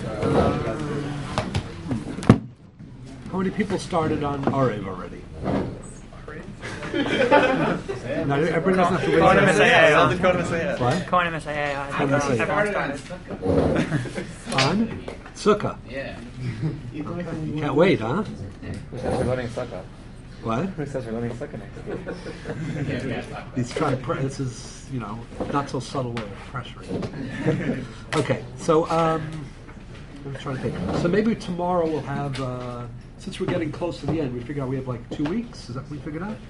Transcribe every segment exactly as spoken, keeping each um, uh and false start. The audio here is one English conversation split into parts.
How many people started on Arev already? No, everybody doesn't have to Cohen raise their hand. Messiah. What? Cohen Messiah. Cohen Messiah. Everyone started. On? Sukkah. Yeah. You can't wait, huh? Who says we're learning Sukkah? What? Who says we're learning Sukkah next week? He's trying to. Pre- this is, you know, not so subtle way of pressuring. Okay, so um, I'm trying to think. So maybe tomorrow we'll have. Uh, since we're getting close to the end, we figure out we have like two weeks. Is that what we figured out?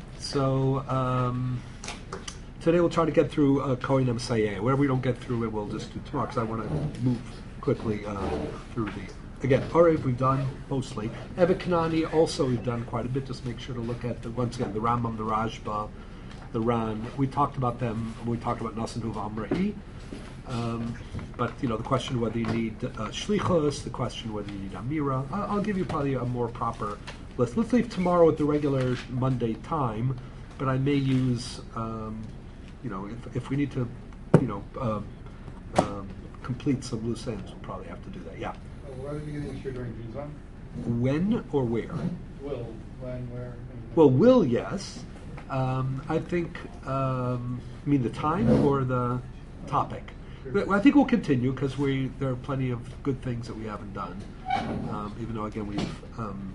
So um, today we'll try to get through uh, Kohen Messiah. Whatever we don't get through it, we'll just do tomorrow because I want to move quickly uh, through the. Again, Arev we've done mostly. Evet Kanani also we've done quite a bit. Just make sure to look at the, once again the Rambam, the Rajba, the Ran. We talked about them. We talked about Nasan Huva Amrahi. Um, but you know the question whether you need uh, shlichus, the question whether you need amira. I'll, I'll give you probably a more proper list. Let's leave tomorrow at the regular Monday time, but I may use um, you know if, if we need to you know um, um, complete some loose ends, we'll probably have to do that. Yeah. What are the beginning of the year during June? When or where? Will, when, where? Well, will, yes. Um, I think. Um, I mean the time or the topic. But I think we'll continue because we there are plenty of good things that we haven't done. Um, even though again we've um,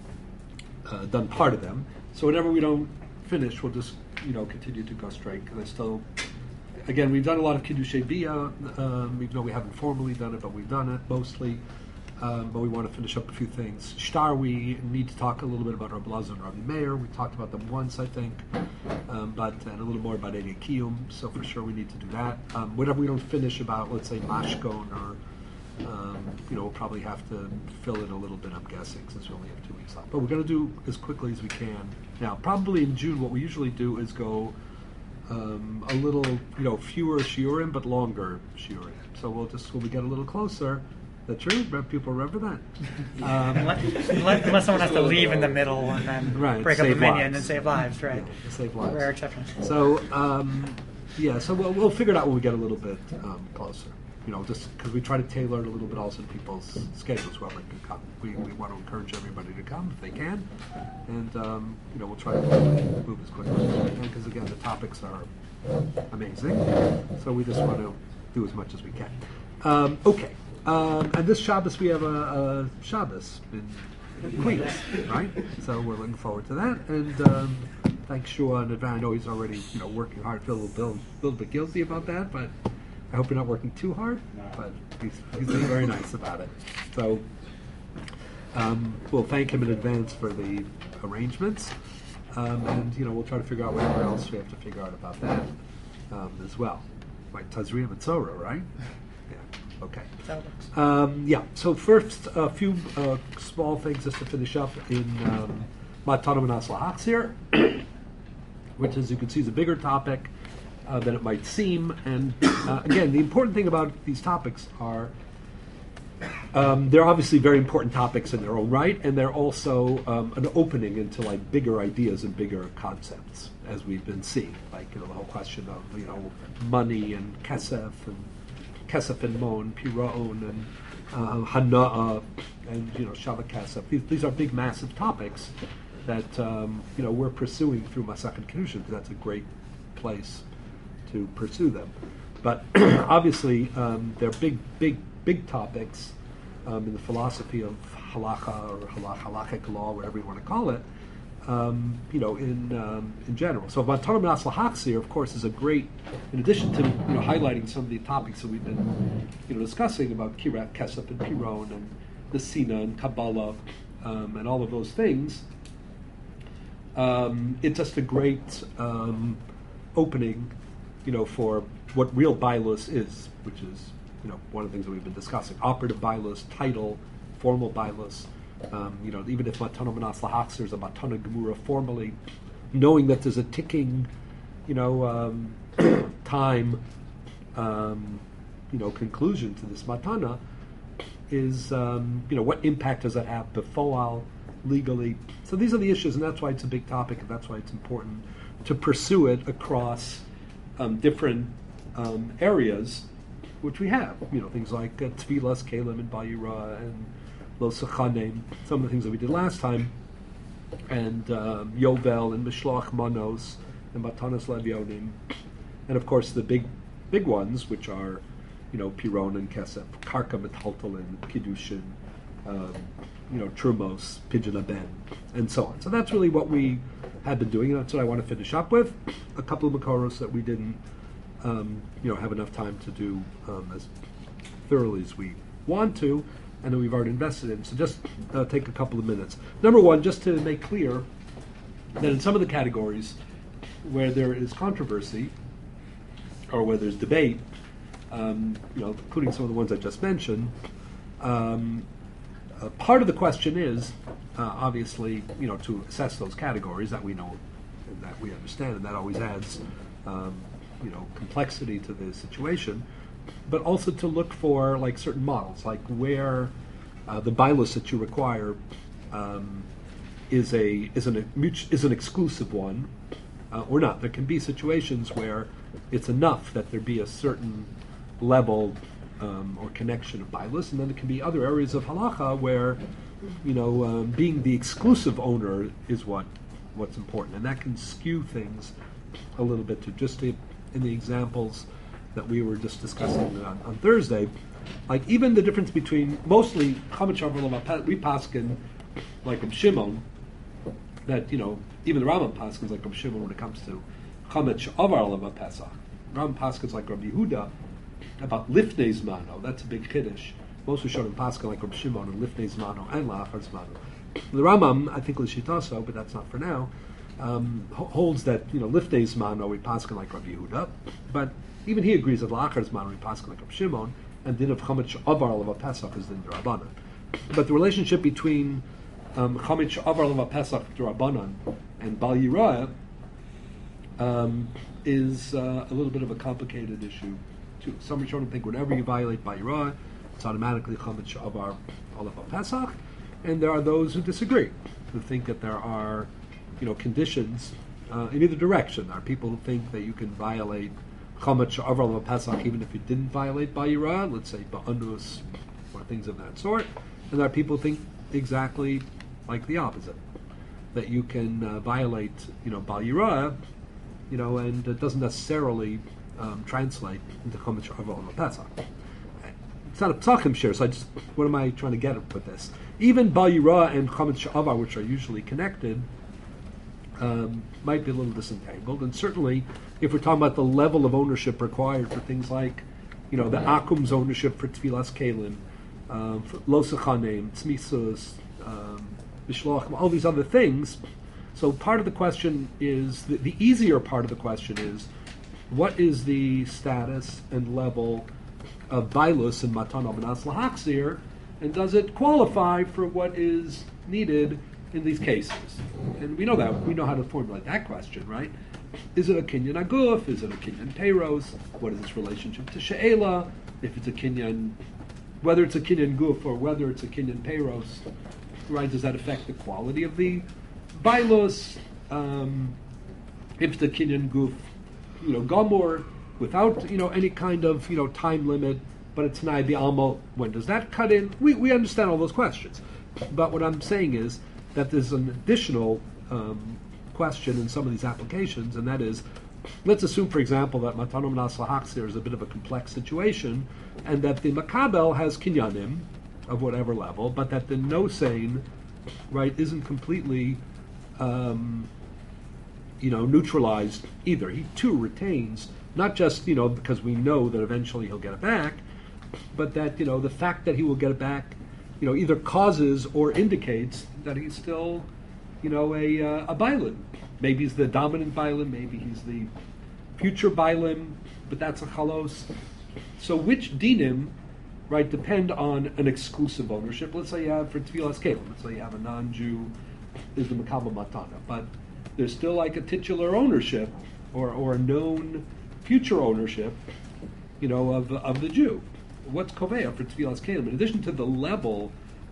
uh, done part of them. So whenever we don't finish, we'll just you know continue to go straight. Because I still, again, we've done a lot of Kiddushei Bia, um, even though we haven't formally done it, but we've done it mostly. Um, but we want to finish up a few things. Shtar, we need to talk a little bit about Rabbi Lazar and Rabbi Meir. We talked about them once, I think, um, but and a little more about Eddie Kiyum. So for sure, we need to do that. Um, whatever we don't finish about, let's say Mashkon, or um, you know, we'll probably have to fill in a little bit. I'm guessing since we only have two weeks left. But we're going to do as quickly as we can. Now, probably in June, what we usually do is go um, a little, you know, fewer shiurim but longer shiurim. So we'll just when we get a little closer. That's true. People remember that. Um, unless, unless, unless someone has to leave in the middle and then right, break up the minion lives. and save lives, right? Yeah, save lives. Rare exception. So, um, yeah, so we'll, we'll figure it out when we get a little bit um, closer. You know, just because we try to tailor it a little bit also to people's schedules, whoever can come. We, we want to encourage everybody to come if they can. And, um, you know, we'll try to move as quickly as we can because, again, the topics are amazing. So we just want to do as much as we can. Um, okay. Um, and this Shabbos we have a, a Shabbos in Queens, right? So we're looking forward to that. And um, thanks Shua in advance. I know he's already you know working hard. I feel a little, a little bit guilty about that, but I hope you're not working too hard. But he's, he's being very nice about it. So um, we'll thank him in advance for the arrangements. Um, and you know we'll try to figure out whatever else we have to figure out about that um, as well. Like Tazria Mitzora, right? Yeah. Okay. Um, yeah. So first, a few uh, small things just to finish up in um, Matana Manas Lahatzir, which, as you can see, is a bigger topic uh, than it might seem. And uh, again, the important thing about these topics are um, they're obviously very important topics in their own right, and they're also um, an opening into like bigger ideas and bigger concepts, as we've been seeing, like you know the whole question of you know money and kesef and Kesef and Mon, Piraon, and uh, Hana'ah, and you know Shabbat Kesef. These, these are big, massive topics that um, you know we're pursuing through Masachet Kedushin because that's a great place to pursue them. But obviously, um, they're big, big, big topics um, in the philosophy of halacha or halach, halachic law, whatever you want to call it. Um, you know, in um, in general. So Matana Manas Lahatzir, of course, is a great, in addition to you know highlighting some of the topics that we've been you know discussing about Kirat, Kesef, and Piron, and the Sina and Kabbalah, um, and all of those things. Um, it's just a great um, opening, you know, for what real Bailus is, which is you know one of the things that we've been discussing: operative Bailus, title, formal Bailus. Um, you know, even if Matana Manas Lahatzir is a Matana Gemura formally, knowing that there's a ticking, you know, um, time, um, you know, conclusion to this Matana is, um, you know, what impact does that have befoal, legally? So these are the issues, and that's why it's a big topic, and that's why it's important to pursue it across um, different um, areas which we have. You know, things like uh, Tfilas Kalim and Bayira and Lo Sechanim, some of the things that we did last time, and um, Yovel and Mishloach Manos and Matanas Levionim, and of course the big, big ones, which are, you know, Piron and Kesef, Karka Metaltalin, Kiddushin, um, you know, Trumos, Pidyon Ben, and so on. So that's really what we have been doing, and that's what I want to finish up with. A couple of Makoros that we didn't, um, you know, have enough time to do um, as thoroughly as we want to, and that we've already invested in. So just uh, take a couple of minutes. Number one, just to make clear that in some of the categories where there is controversy or where there's debate, um, you know, including some of the ones I just mentioned, um, uh, part of the question is, uh, obviously, you know, to assess those categories that we know and that we understand, and that always adds, um, you know, complexity to the situation, but also to look for like certain models, like where uh, the bilus that you require um, is a is an is an exclusive one uh, or not. There can be situations where it's enough that there be a certain level um, or connection of bilus, and then there can be other areas of halacha where, you know, um, being the exclusive owner is what what's important, and that can skew things a little bit. To just to, in the examples that we were just discussing on, on Thursday, like even the difference between mostly Chametz Shavar we paskin like Reb Shimon, that, you know, even the Rambam paskins like Reb Shimon when it comes to Chametz Shavar Lema Pesach. Rambam paskins like Reb Yehuda about Lifnei Zmano. That's a big chiddush. Most Rishonim paskin like Reb Shimon and Lifnei Zmano and La'achar Zmano. The Rambam, I think L'shitaso, but that's not for now, um, holds that, you know, Lifnei Zmano we paskin like Reb Yehuda, but even he agrees that La'achar Zmano we paskin like Reb Shimon, and din of Chametz Shavar Lema Pesach is din D'Rabbanan. But the relationship between um, Chametz Shavar Lema Pesach D'Rabbanan and Bal Yirah um, is uh, a little bit of a complicated issue too. Some Rishonim think whenever you violate Bal Yirah, it's automatically Chametz Shavar Lema Pesach, and there are those who disagree, who think that there are, you know, conditions uh, in either direction. There are people who think that you can violate Chametz Shavar Lema Pesach even if you didn't violate Bal Yirah, let's say Ba'anus or things of that sort. And there are people who think exactly like the opposite, that you can uh, violate, you know, Bal Yirah, you know, and it doesn't necessarily um, translate into Chametz Shavar Lema Pesach. It's not a Psachim share, so I just, what am I trying to get with this? Even Bal Yirah and Chametz Shavar, which are usually connected, um, might be a little disentangled. And certainly, if we're talking about the level of ownership required for things like, you know, the Akum's ownership for Tfilas Kalim, um, for Lo Sechanim, Tzmisus, um, Mishloach, all these other things. So part of the question is, the, the easier part of the question is, what is the status and level of Bailus and Matan Abanas Lahachzir, and does it qualify for what is needed in these cases? And we know that. We know how to formulate that question, right? Is it a Kinyan Aguf? Is it a Kinyan Peiros? What is its relationship to She'ela? If it's a Kinyan, whether it's a Kinyan Guf or whether it's a Kinyan Peiros, right? Does that affect the quality of the Bailus? Um, if it's a Kinyan Guf, you know, Gomor, without, you know, any kind of, you know, time limit, but it's Nai B'Almo, when does that cut in? We we understand all those questions. But what I'm saying is that there's an additional um, question in some of these applications, and that is, let's assume, for example, that Matan Abanas Lahachzir is a bit of a complex situation, and that the Makabel has Kinyanim of whatever level, but that the Nosein, right, isn't completely, um, you know, neutralized either. He too retains, not just, you know, because we know that eventually he'll get it back, but that, you know, the fact that he will get it back, you know, either causes or indicates that he's still, you know, a uh, a Bailim. Maybe he's the dominant Bailim, maybe he's the future Bailim, but that's a Chalos. So which dinim, right, depend on an exclusive ownership? Let's say you have, for Tfilas Kalim, let's say you have a non-Jew, is the Makabel Matana, but there's still like a titular ownership, or, or a known future ownership, you know, of of the Jew. What's Kovea for Tfilas Kalim? In addition to the level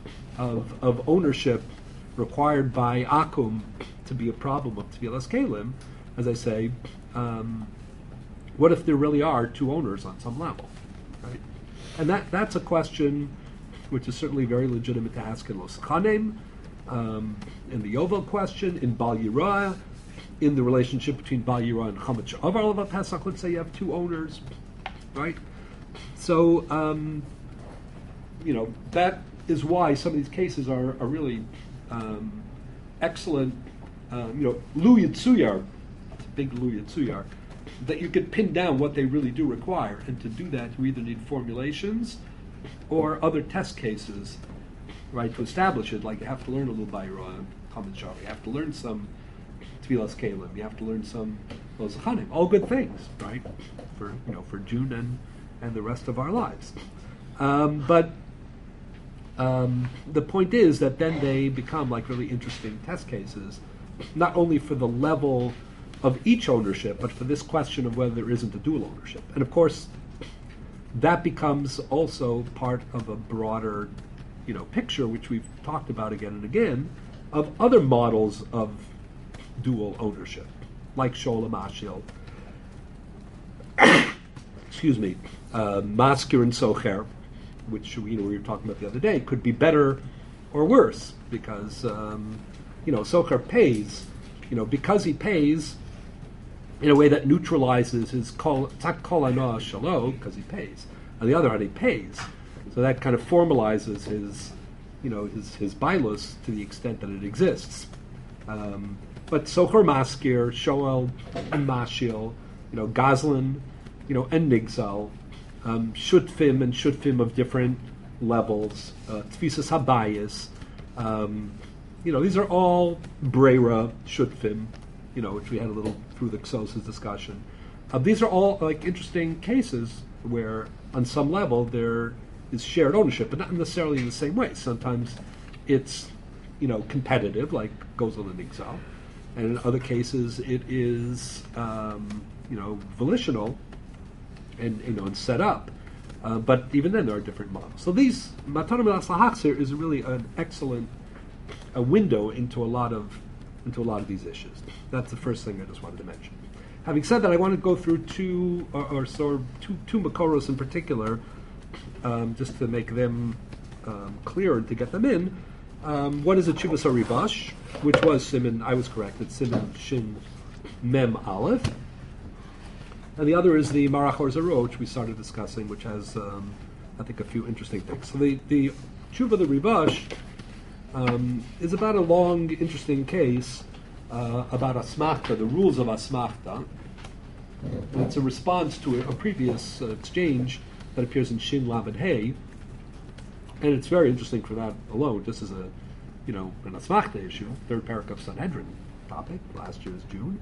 of of ownership required by Akum to be a problem of Tfilas Kalim, as I say, um, what if there really are two owners on some level, right? And that, that's a question which is certainly very legitimate to ask in Los Chanem, um, in the Yovel question, in Bal Yirah, in the relationship between Bal Yirah and Chametz She'avar Levat Pesach. Let's say you have two owners, right? So, um, you know, that is why some of these cases are, are really um, excellent. Um, you know, Lu Yitzuyar, it's a big Lu Yitzuyar, that you could pin down what they really do require. And to do that, you either need formulations or other test cases, right, to establish it. Like you have to learn a little Bayra and Chametz She'avar. You have to learn some Tfilas Kalim. You have to learn some Los Chanim. All good things, right, for you know for June and and the rest of our lives. Um, but um, the point is that then they become like really interesting test cases, not only for the level of each ownership, but for this question of whether there isn't a dual ownership. And of course, that becomes also part of a broader, you know, picture, which we've talked about again and again, of other models of dual ownership, like Sholam Ashil, excuse me, uh, Maskir and Socher, which you know we were talking about the other day, could be better or worse because um, you know Socher pays, you know, because he pays in a way that neutralizes his kol tak kol ana shalo because he pays. On the other hand, he pays, so that kind of formalizes his, you know, his his bailus to the extent that it exists. Um, but Socher Maskir, Shoel and Mashil, you know, Gazlan, you know, and Nigzal, um, Shutfim and Shutfim of different levels, uh, Tfisas Habayis, um, you know, these are all Brera Shutfim, you know, which we had a little through the Xos's discussion. Uh, these are all like interesting cases where, on some level, there is shared ownership, but not necessarily in the same way. Sometimes it's, you know, competitive, like Gozel and Nigzal, and in other cases it is, um, you know, volitional and you know and set up. Uh, but even then, there are different models. So these Matana Milas Lahachzir is really an excellent a window into a lot of into a lot of these issues. That's the first thing I just wanted to mention. Having said that, I want to go through two or, or sort of two two Makoros in particular, um, just to make them um, clear and to get them in. Um, one is a Chuvas HaRivash, which was Siman, I was correct, it's Siman Shin Mem Aleph. And the other is the Marach Or Zaro, which we started discussing, which has, um, I think, a few interesting things. So the, the Tshuva the Rivash um, is about a long, interesting case uh, about Asmachta, the rules of Asmachta. And it's a response to a, a previous uh, exchange that appears in Shin Lamed Hey. And it's very interesting for that alone. This is a, you know, an Asmachta issue, third parak of Sanhedrin topic, last year's June.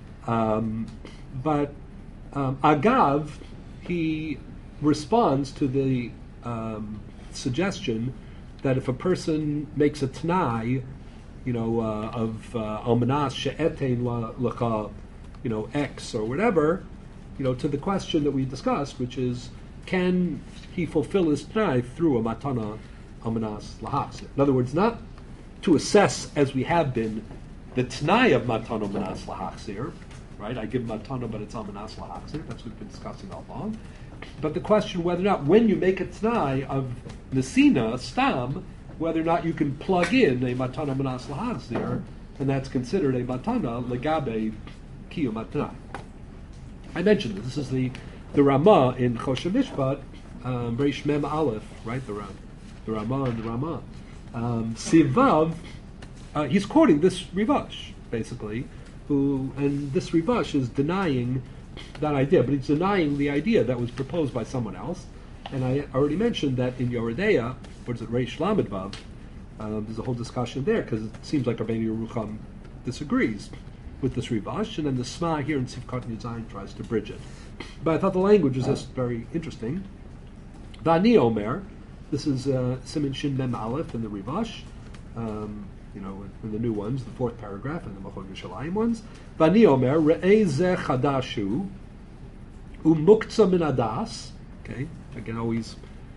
Um, but um, Agav, he responds to the um, suggestion that if a person makes a t'nai, you know, uh, of almanas she'etein lecha, you know, X or whatever, you know, to the question that we discussed, which is, can he fulfill his t'nai through a matana almanas lahachzir? In other words, not to assess, as we have been, the t'nai of matana almanas lahachzir, right? I give matana, but it's almanas lahachzir. That's what we've been discussing all along. But the question whether or not, when you make a t'nai of nesina, stam, whether or not you can plug in a matana almanas lahachzir, and that's considered a matana legabe kiyum matana. I mentioned this. This is the the Ramah in Choshen Mishpat, um, Reish Mem Aleph, right? The Ram, the Ramah and the Ramah. Um, Sivav, uh, he's quoting this Rivash basically, who and this Rivash is denying that idea, but he's denying the idea that was proposed by someone else. And I already mentioned that in Yoredeya, what is it, Reish Lamed Vav? Um, there's a whole discussion there because it seems like Rabbeinu Yerucham disagrees with this Rivash, and then the Sma here in Sivkot Yuzayin tries to bridge it. But I thought the language was just very interesting. Vani Omer, this is uh, Siman Shin Mem Aleph in the Rivash, um, you know, in the new ones, the fourth paragraph, and the Machon Yerushalayim ones. Vani Omer, Re'ei Ze Chadashu, Umuktzah Min Adas, okay, again, always,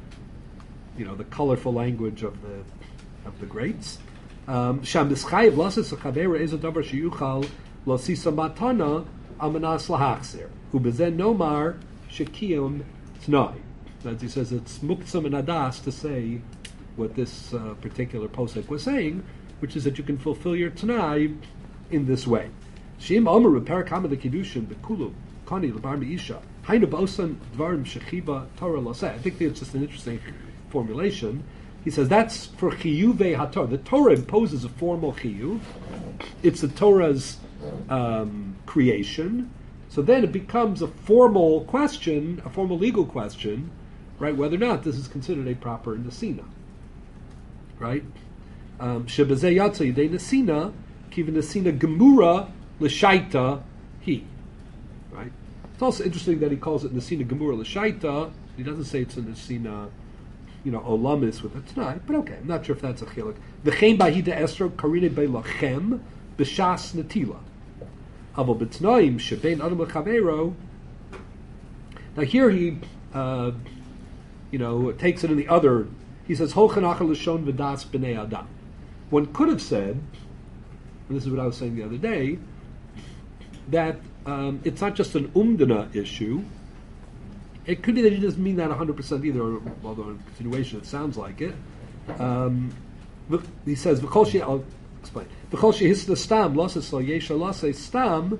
you know, the colorful language of the of the greats. Sham Bischayev Lasis Chaver Re'ei Ze Davar Sheyuchal Losisa Matana Almanas Lahachzir. Ubezen Nomar Shekiyum T'nai. As he says, it's muktzam and adas to say what this uh, particular posek was saying, which is that you can fulfill your Tanai in this way. Shim Omer repair kama the kiddushin bekulu kani lebar meisha hainu ba'osan dvarim shechiba Torah laseh. I think it's just an interesting formulation. He says that's for chiyuvei haTorah. The Torah imposes a formal chiyuv. It's the Torah's um, creation. So then it becomes a formal question, a formal legal question, right? Whether or not this is considered a proper nesina, right? Shebezeh yatsa yidei nesina kiva nesina gemura l'shaita he, right? It's also interesting that he calls it nesina gemura l'shaita. He doesn't say it's a nesina, you know, olamis with a tonight, but okay, I'm not sure if that's a chiluk. V'chein bahida estro karine be'lachem b'shas netila. Aval b'tnaim shebein adam l'chavero. Now here he, uh, you know, takes it in the other. He says holchanachal l'shon v'das b'nei adam. One could have said, and this is what I was saying the other day, that um, it's not just an umdana issue. It could be that he doesn't mean that one hundred percent either, although in continuation it sounds like it. Um, he says, I'll explain. Stam, stam,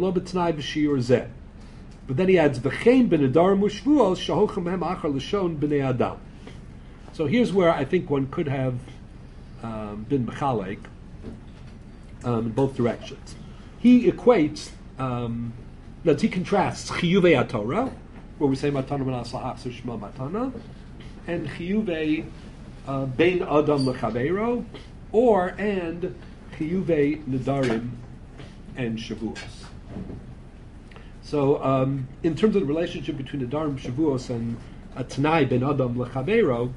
but then he adds, so here's where I think one could have um, been mechalek um, in both directions. He equates, um, that he contrasts chiyuvei Torah, where we say matana menasla achser shma matana, and chiyuvei uh, bein adam lechavero, or and chiyuvei nedarim and shavuos. So, um, in terms of the relationship between nedarim, shavuos, and a tanai ben adam lechavero,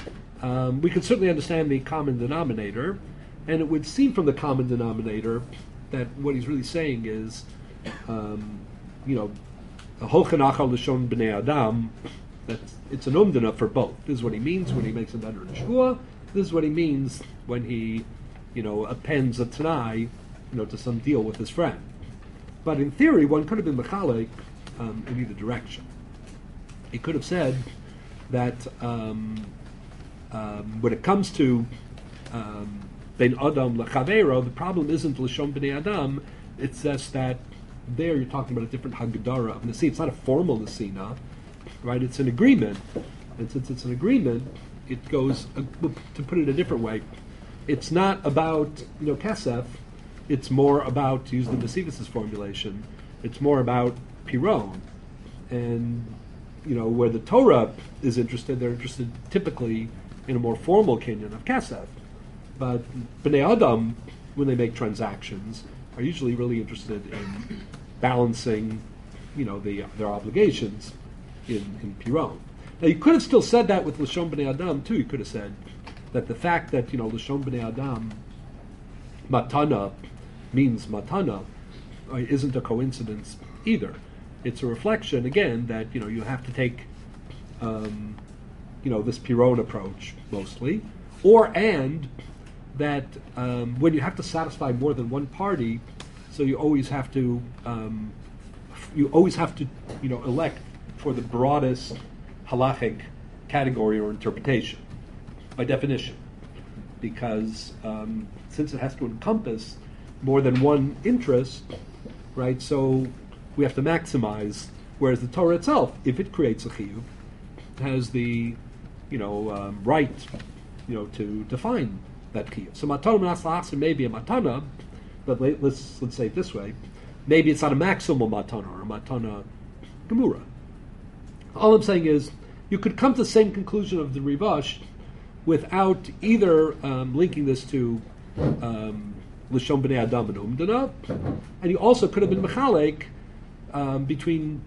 um, we can certainly understand the common denominator, and it would seem from the common denominator that what he's really saying is, um, you know, Holchanachal l'shon b'nei adam, that it's an umdana for both. This is what he means when he makes a neder in shvua. This is what he means when he, you know, appends a tanai, you know, to some deal with his friend. But in theory, one could have been mechalek um, in either direction. He could have said that um, um, when it comes to um, ben adam lechavero, the problem isn't l'shon b'nei adam. It's just that there you're talking about a different hagdara of nesina. It's not a formal nesina, right? It's an agreement, and since it's an agreement, it goes uh, to put it a different way. It's not about, you know, kesef. It's more about, to use the Mesivis's formulation, it's more about piron, and you know where the Torah is interested. They're interested typically in a more formal kinyan of kesef, but bnei adam, when they make transactions, are usually really interested in balancing, you know, the, their obligations in, in Piron. Now, you could have still said that with Lashon B'nei Adam, too. You could have said that the fact that, you know, Lashon B'nei Adam, matana, means matana, uh, isn't a coincidence either. It's a reflection, again, that, you know, you have to take, um, you know, this Piron approach, mostly, or, and, that um, when you have to satisfy more than one party, so you always have to, um, you always have to, you know, elect for the broadest halachic category or interpretation, by definition, because um, since it has to encompass more than one interest, right? So we have to maximize. Whereas the Torah itself, if it creates a chiyuv, has the, you know, um, right, you know, to define that chiyuv. So matana menasla may be a matana, but let's let's say it this way: maybe it's not a maximal matana or a matana gemura. All I'm saying is you could come to the same conclusion of the Rivash without either um, linking this to um, l'shon b'nei adam and umdana, and you also could have been mechalek um, between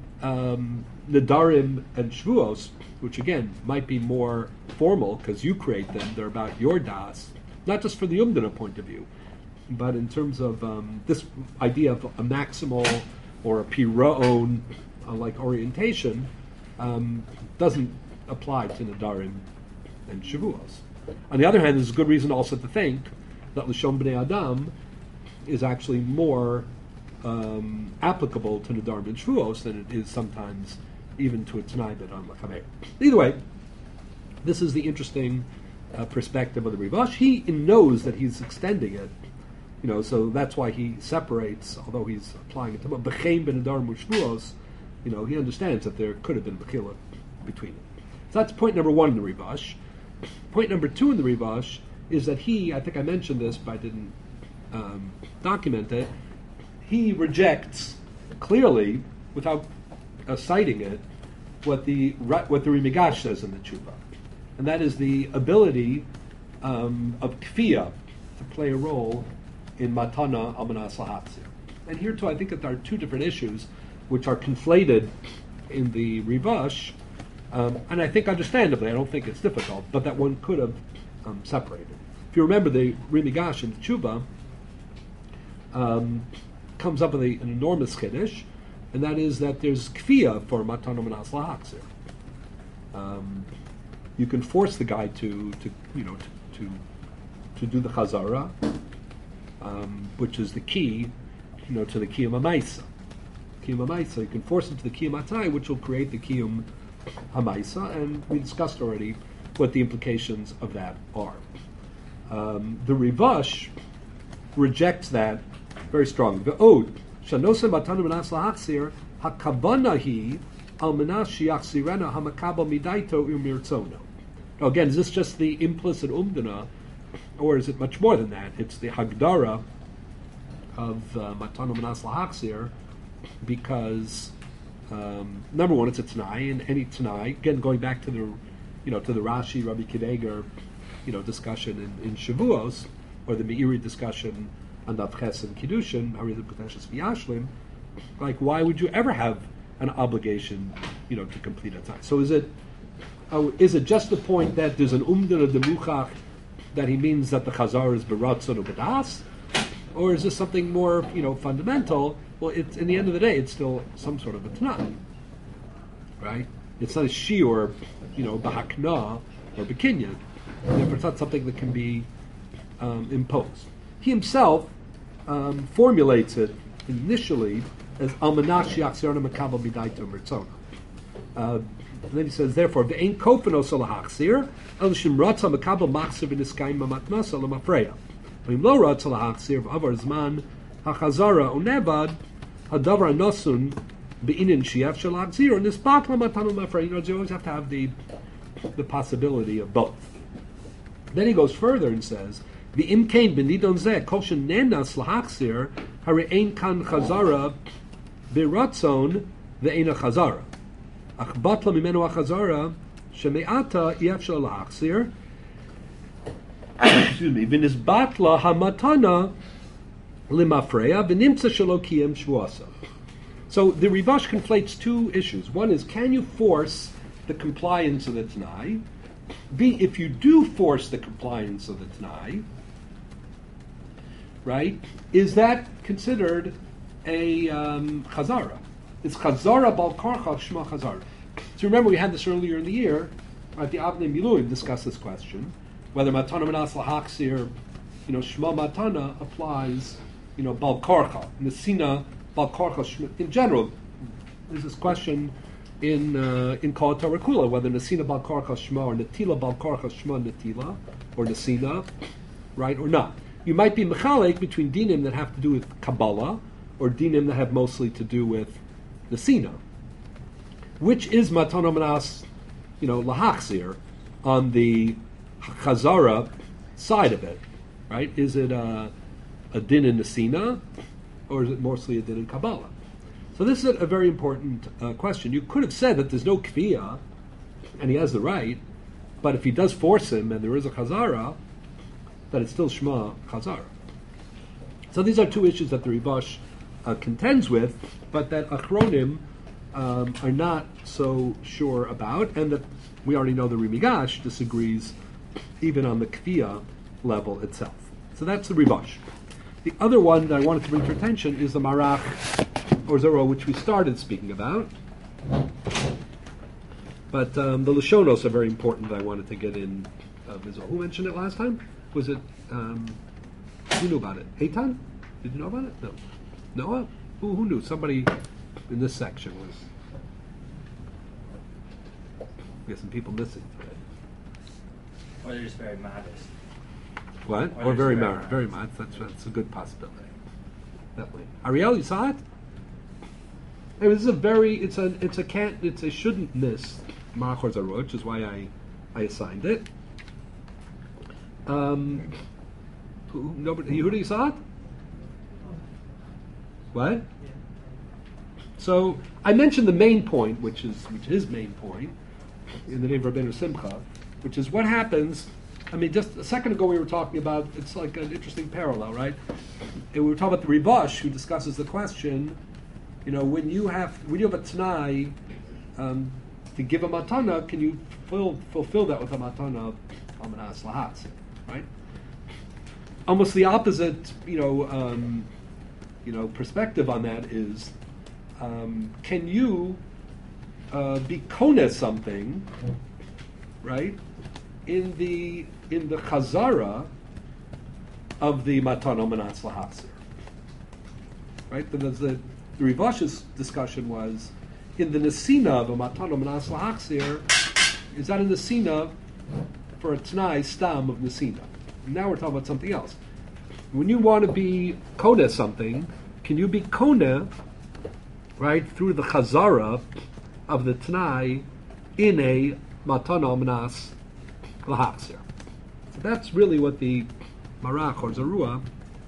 um, nedarim and shvuos, which again might be more formal because you create them; they're about your das, not just from the umdana point of view, but in terms of um, this idea of a maximal or a piron uh, like orientation um, doesn't apply to nedarim and shavuos. On the other hand, there's a good reason also to think that l'shon b'nei adam is actually more um, applicable to nedarim and shavuos than it is sometimes even to a Tanai bit on Lachamer. Either way, this is the interesting uh, perspective of the Rivash. He knows that he's extending it, you know, so that's why he separates, although he's applying it to B'chein ben Adar Mushvuos, you know, he understands that there could have been Bechila between them. So that's point number one in the Rivash. Point number two in the Rivash is that he, I think I mentioned this, but I didn't um, document it, he rejects clearly, without uh, citing it, what the what the Rimigash says in the Tshuva, and that is the ability um, of Kfiyah to play a role in Matana Almanas Lahatzir. And here too, I think that there are two different issues which are conflated in the Rivash, um, and I think understandably, I don't think it's difficult, but that one could have um, separated. If you remember, the Rimigash in the Tshuva um, comes up with a, an enormous chiddush, and that is that there's kfiyah for Matana Almanas Lahatzir. Um, you can force the guy to, to you know, to, to to do the chazara, um, which is the key, you know, to the kiyum hamaisa. Kiyum hamaisa, you can force him to the kiyum hatai, which will create the kiyum hamaisa, and we discussed already what the implications of that are. Um, the Rivash rejects that very strongly. The Ode, Shanosa Matana Almanas Lahatzir, Hakavana hi Almanas Shiachzirena Hamakabel Midaito Umirtzono. Now again, is this just the implicit umdana, or is it much more than that? It's the Hagdara of uh, Matana Almanas Lahatzir, because um, number one, it's a Tanai, and any Tanai, again going back to the, you know, to the Rashi, Rabbi Kideger, you know, discussion in, in Shavuos, or the Meiri discussion on Daf Ches and Kiddushin, Harizim Potentious V'Yashlim, like, why would you ever have an obligation, you know, to complete a time? So is it, oh, is it just the point that there's an umdana demuchach that he means that the chazar is beratzon or bedas, or is this something more, you know, fundamental? Well, it's, in the end of the day, it's still some sort of a tanai, right? It's not a shiur, you know, bahakna or bekinyan. Therefore, it's not something that can be um, imposed. He himself um, formulates it initially as Almanach Shiachzirna Makabel Midaito Mertzona. And then he says, therefore, Ve'ein Kofano Salahachzir, El Shimratza Makabel Machzir V'Niskayim Mamatnasa Lamafreya. V'im Lo Ratza Lahachzir V'avar Zman HaChazara Onevad Hadavar Nosun Be'inin Shiach Shalachzir Nisbat Lamatan Lamafreya. You know, you always have to have the the possibility of both. Then he goes further and says, the imkain benidon zeh kol shenenas lahachzir hare ein kan chazara biratzon ve'ena chazara ach batla mimenu hachazara sheme'ata yefshel lahachzir excuse me v'nis batla hamatana limafreya v'nimtza shelo kiyem shvuasa. So the Rivash conflates two issues. One is, can you force the compliance of the Tanai? B, if you do force the compliance of the Tanai, right, is that considered a um, chazara? It's chazara bal karcha shma chazara. So remember, we had this earlier in the year, right? The Avnei Miluim discussed this question, whether matana manas lahachzir, you know, shma matana applies, you know, bal karcha, nesina bal karcha shma. In general, there's this question in uh, in Kol Torah Kula, whether nesina bal karcha shma or netila bal karcha shma netila, or nesina, right, or not. You might be mechalek between dinim that have to do with Kabbalah or dinim that have mostly to do with nesina. Which is matana manas, you know, lahachzir, on the chazara side of it, right? Is it a, a din in nesina, or is it mostly a din in Kabbalah? So this is a, a very important uh, question. You could have said that there's no kfiyah, and he has the right, but if he does force him and there is a chazara, that it's still shma chazara. So these are two issues that the Rivash uh, contends with, but that Achronim um, are not so sure about, and that we already know the Rimigash disagrees even on the kfiyah level itself. So that's the Rivash. The other one that I wanted to bring to your attention is the Marach or Zoro, which we started speaking about. But um, the Lashonos are very important that I wanted to get in uh, visual. Who mentioned it last time? Was it, um, who knew about it? Eitan? Did you know about it? No. Noah? Who, who knew? Somebody in this section was. We have some people missing today. Or they're just very modest. What? Or Or they're very very much, very much. That's, that's a good possibility. Definitely. Ariel, you saw it? Hey, this is a very, it's a, it's a can't, it's a shouldn't miss Ma'achor Zarua, which is why I, I assigned it. Um, who, nobody, Yehuda, you saw it? What? So I mentioned the main point, which is which is main point in the name of Rabbeinu Simcha, which is what happens. I mean, just a second ago we were talking about. It's like an interesting parallel, right? And we were talking about the Ribosh, who discusses the question. You know, when you have when you have a Tanai um, to give a matana, can you fulfill, fulfill that with a matana almanas lahatz, right? Almost the opposite, you know, um, you know, perspective on that is. Um, can you uh, be kona something, right? In the in the chazara of the matan omanatz lahatzir, right? The, the, the Rivash's discussion was in the nesina of a matan omanatz lahatzir. Is that a nesina for a t'nai stam of nesina? Now we're talking about something else. When you want to be kona something, can you be kona? Right, through the chazara of the Tanai in a matana manas lahatzir. So that's really what the Marach or Zarua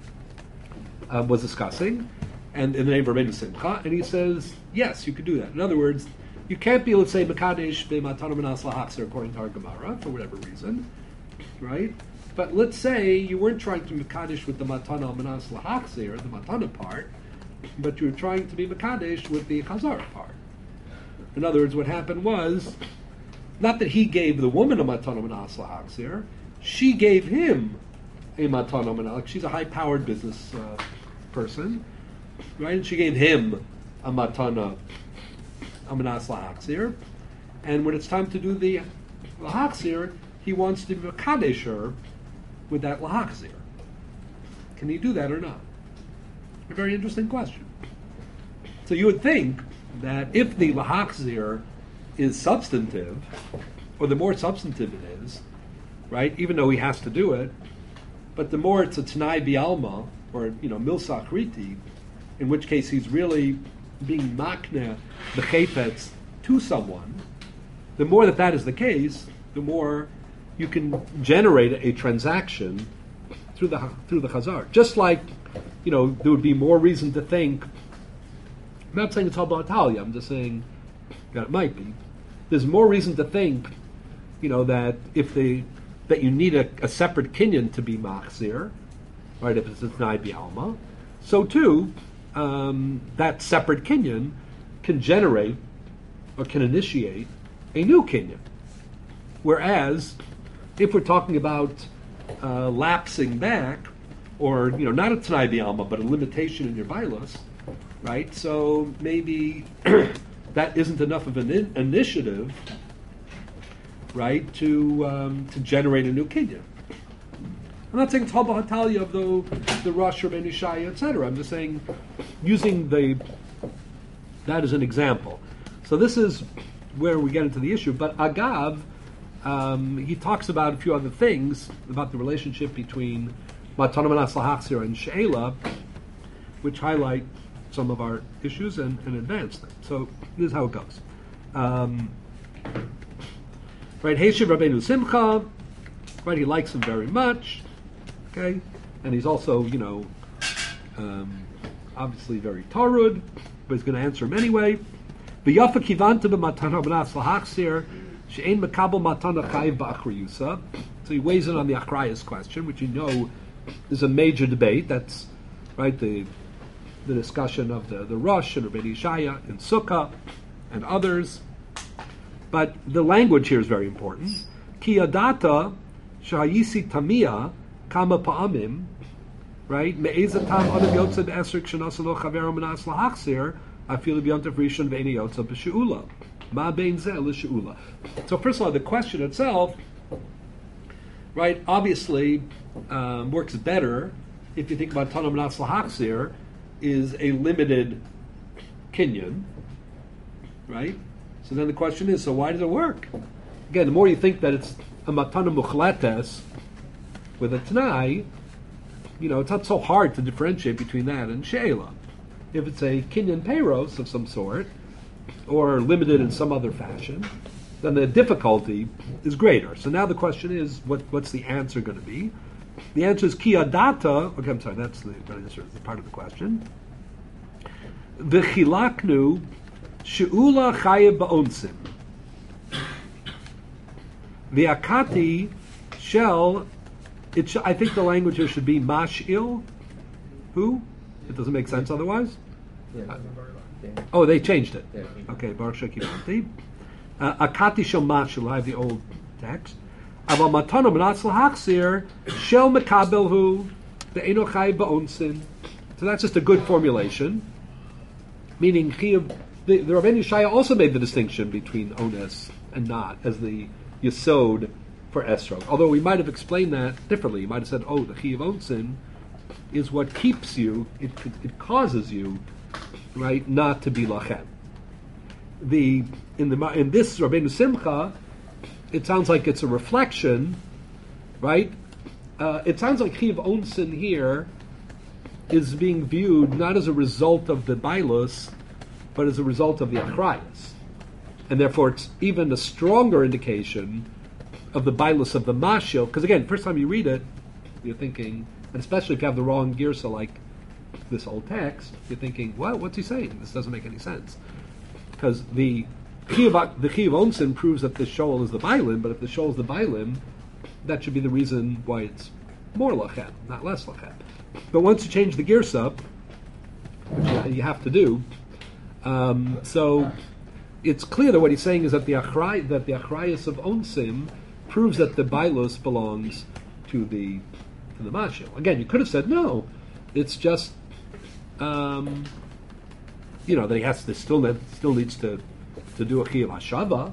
uh, was discussing, and in the name of Rabbeinu Simcha, and he says, yes, you could do that. In other words, you can't be, let's say, Mekadesh be matana manas lahatzir according to our Gemara, for whatever reason, right? But let's say you weren't trying to Mekadesh with the matana manas lahatzir, the matana part, but you were trying to be Mekadesh with the Chazara part. In other words, what happened was, not that he gave the woman a Matana Manas Lahatzir, she gave him a Matana Manas. She's a high-powered business uh, person, right? And she gave him a Matana Manas Lahatzir. And when it's time to do the Lahatzir, he wants to be Mekadesh her with that Lahatzir. Can he do that or not? A very interesting question. So you would think that if the lahachzir is substantive, or the more substantive it is, right, even though he has to do it, but the more it's a t'nai bialma, or, you know, milsach riti, in which case he's really being makna the chaypetz to someone, the more that that is the case, the more you can generate a transaction through the through the chazar. Just like, you know, there would be more reason to think. I'm not saying it's all about Talia. I'm just saying that it might be. There's more reason to think, you know, that if they that you need a, a separate kinyan to be machzir, right? If it's a t'nai bi'alma, so too um, that separate kinyan can generate or can initiate a new kinyan. Whereas, if we're talking about uh, lapsing back, or, you know, not a t'nai bi'alma, but a limitation in your bilos, right? So maybe that isn't enough of an in- initiative, right, to um, to generate a new kinyan. I'm not saying it's Haba Hatalia of the the Rosh Rabbeinu Shaya, et cetera. I'm just saying using the that as an example. So this is where we get into the issue. But Agav, um, he talks about a few other things about the relationship between Matana Manas Lahatzir and She'ela, which highlight some of our issues and, and advance them. So this is how it goes. Um, right, Heshiv Rabbeinu Simcha, right, he likes him very much, okay, and he's also, you know, um, obviously very Tarud, but he's going to answer him anyway. V'yafa kivanta b'matana manas lahatzir she'ein mekabel matana chayiv ba'achriyusa. So he weighs in on the achrayus question, which you know is a major debate. That's right, the the discussion of the the Rosh and Rabbeinu Yeshaya and Sukkah and others. But the language here is very important. Ki yadata shahayisi tamia kama pa'amim, right? Me'ezatam adam yotza be'esrik shenasalo chavero manas lahachzir afilu b'yontav rishon ve'eni yotza b'she'ula. Ma bein zeh l'she'ula. So first of all, the question itself, right, obviously um, works better if you think about Tanam Manas Lahachzir is a limited kinyan, right? So then the question is, so why does it work? again, the more you think that it's a matana muchletes with a t'nai, you know, it's not so hard to differentiate between that and she'ela. If it's a kinyan peiros of some sort, or limited in some other fashion, then the difficulty is greater. So now the question is, what, what's the answer going to be? The answer is ki adata. Okay, I'm sorry, that's the, the part of the question. V'chilaknu she'ula chayev ba'onsim. V'akati shel. It sh- I think the language here should be mash'il. Who? It doesn't make sense otherwise. Yeah. Oh, they changed it. Yeah. Okay, Baruch Shekivanti. Akati shel mash'il. I have the old text. Aval matana menatzl hachzir shel mekabel hu ve'eno chayev ba'onsin. So that's just a good formulation. Meaning, chiyuv, the, the Rabbeinu Yeshaya also made the distinction between ones and not as the yesod for esrog. Although we might have explained that differently. You might have said, oh, the chiyuv onsin is what keeps you, it, it, it causes you, right, not to be lachem. The in the in this Rabbeinu Simcha, it sounds like it's a reflection, right? Uh, it sounds like chiyuv onsin here is being viewed not as a result of the bailus, but as a result of the achrayas. And therefore it's even a stronger indication of the bailus of the mashil, because again, first time you read it, you're thinking, and especially if you have the wrong girsa like this old text, you're thinking, what, what's he saying? This doesn't make any sense. Because the chiyuv, the chiyuv onsin proves that the shoal is the bailim, but if the shoal is the bailim, that should be the reason why it's more lachem, not less lachem. But once you change the girsa, which you have to do, um, so it's clear that what he's saying is that the achray, that the achrayas of onsim proves that the bailus belongs to the to the mashil. Again, you could have said no, it's just um, you know that he has to still ne- still needs to to do a chiyuv hashava,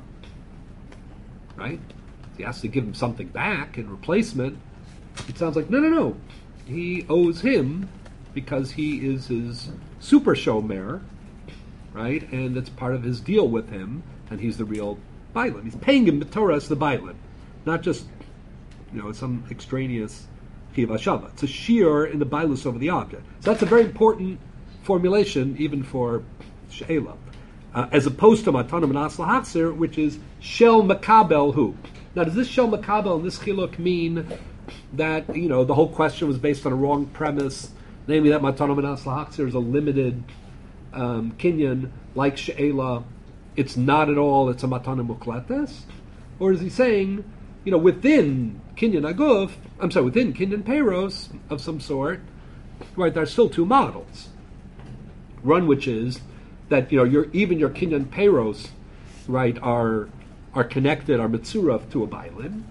right? He has to give him something back in replacement. It sounds like no, no, no. He owes him because he is his super shomer, right? And it's part of his deal with him, and he's the real bailim. He's paying him the Torah as the bailim, not just, you know, some extraneous chiyuv hashava. It's a shear in the bailus over the object. So that's a very important formulation, even for she'ela, uh, as opposed to matana menasla hachzir, which is shel makabel hu. Now, does this shel makabel in this chiluk mean that, you know, the whole question was based on a wrong premise, namely that matana menasla hachzir is a limited um, kinyan like she'ela? It's not at all. It's a matana mukletes, or is he saying, you know, within kinyan aguf, I'm sorry, within kinyan peiros of some sort, right? There are still two models. One which is that, you know, your even your kinyan peiros, right, are are connected, are mitzurah to a bailim,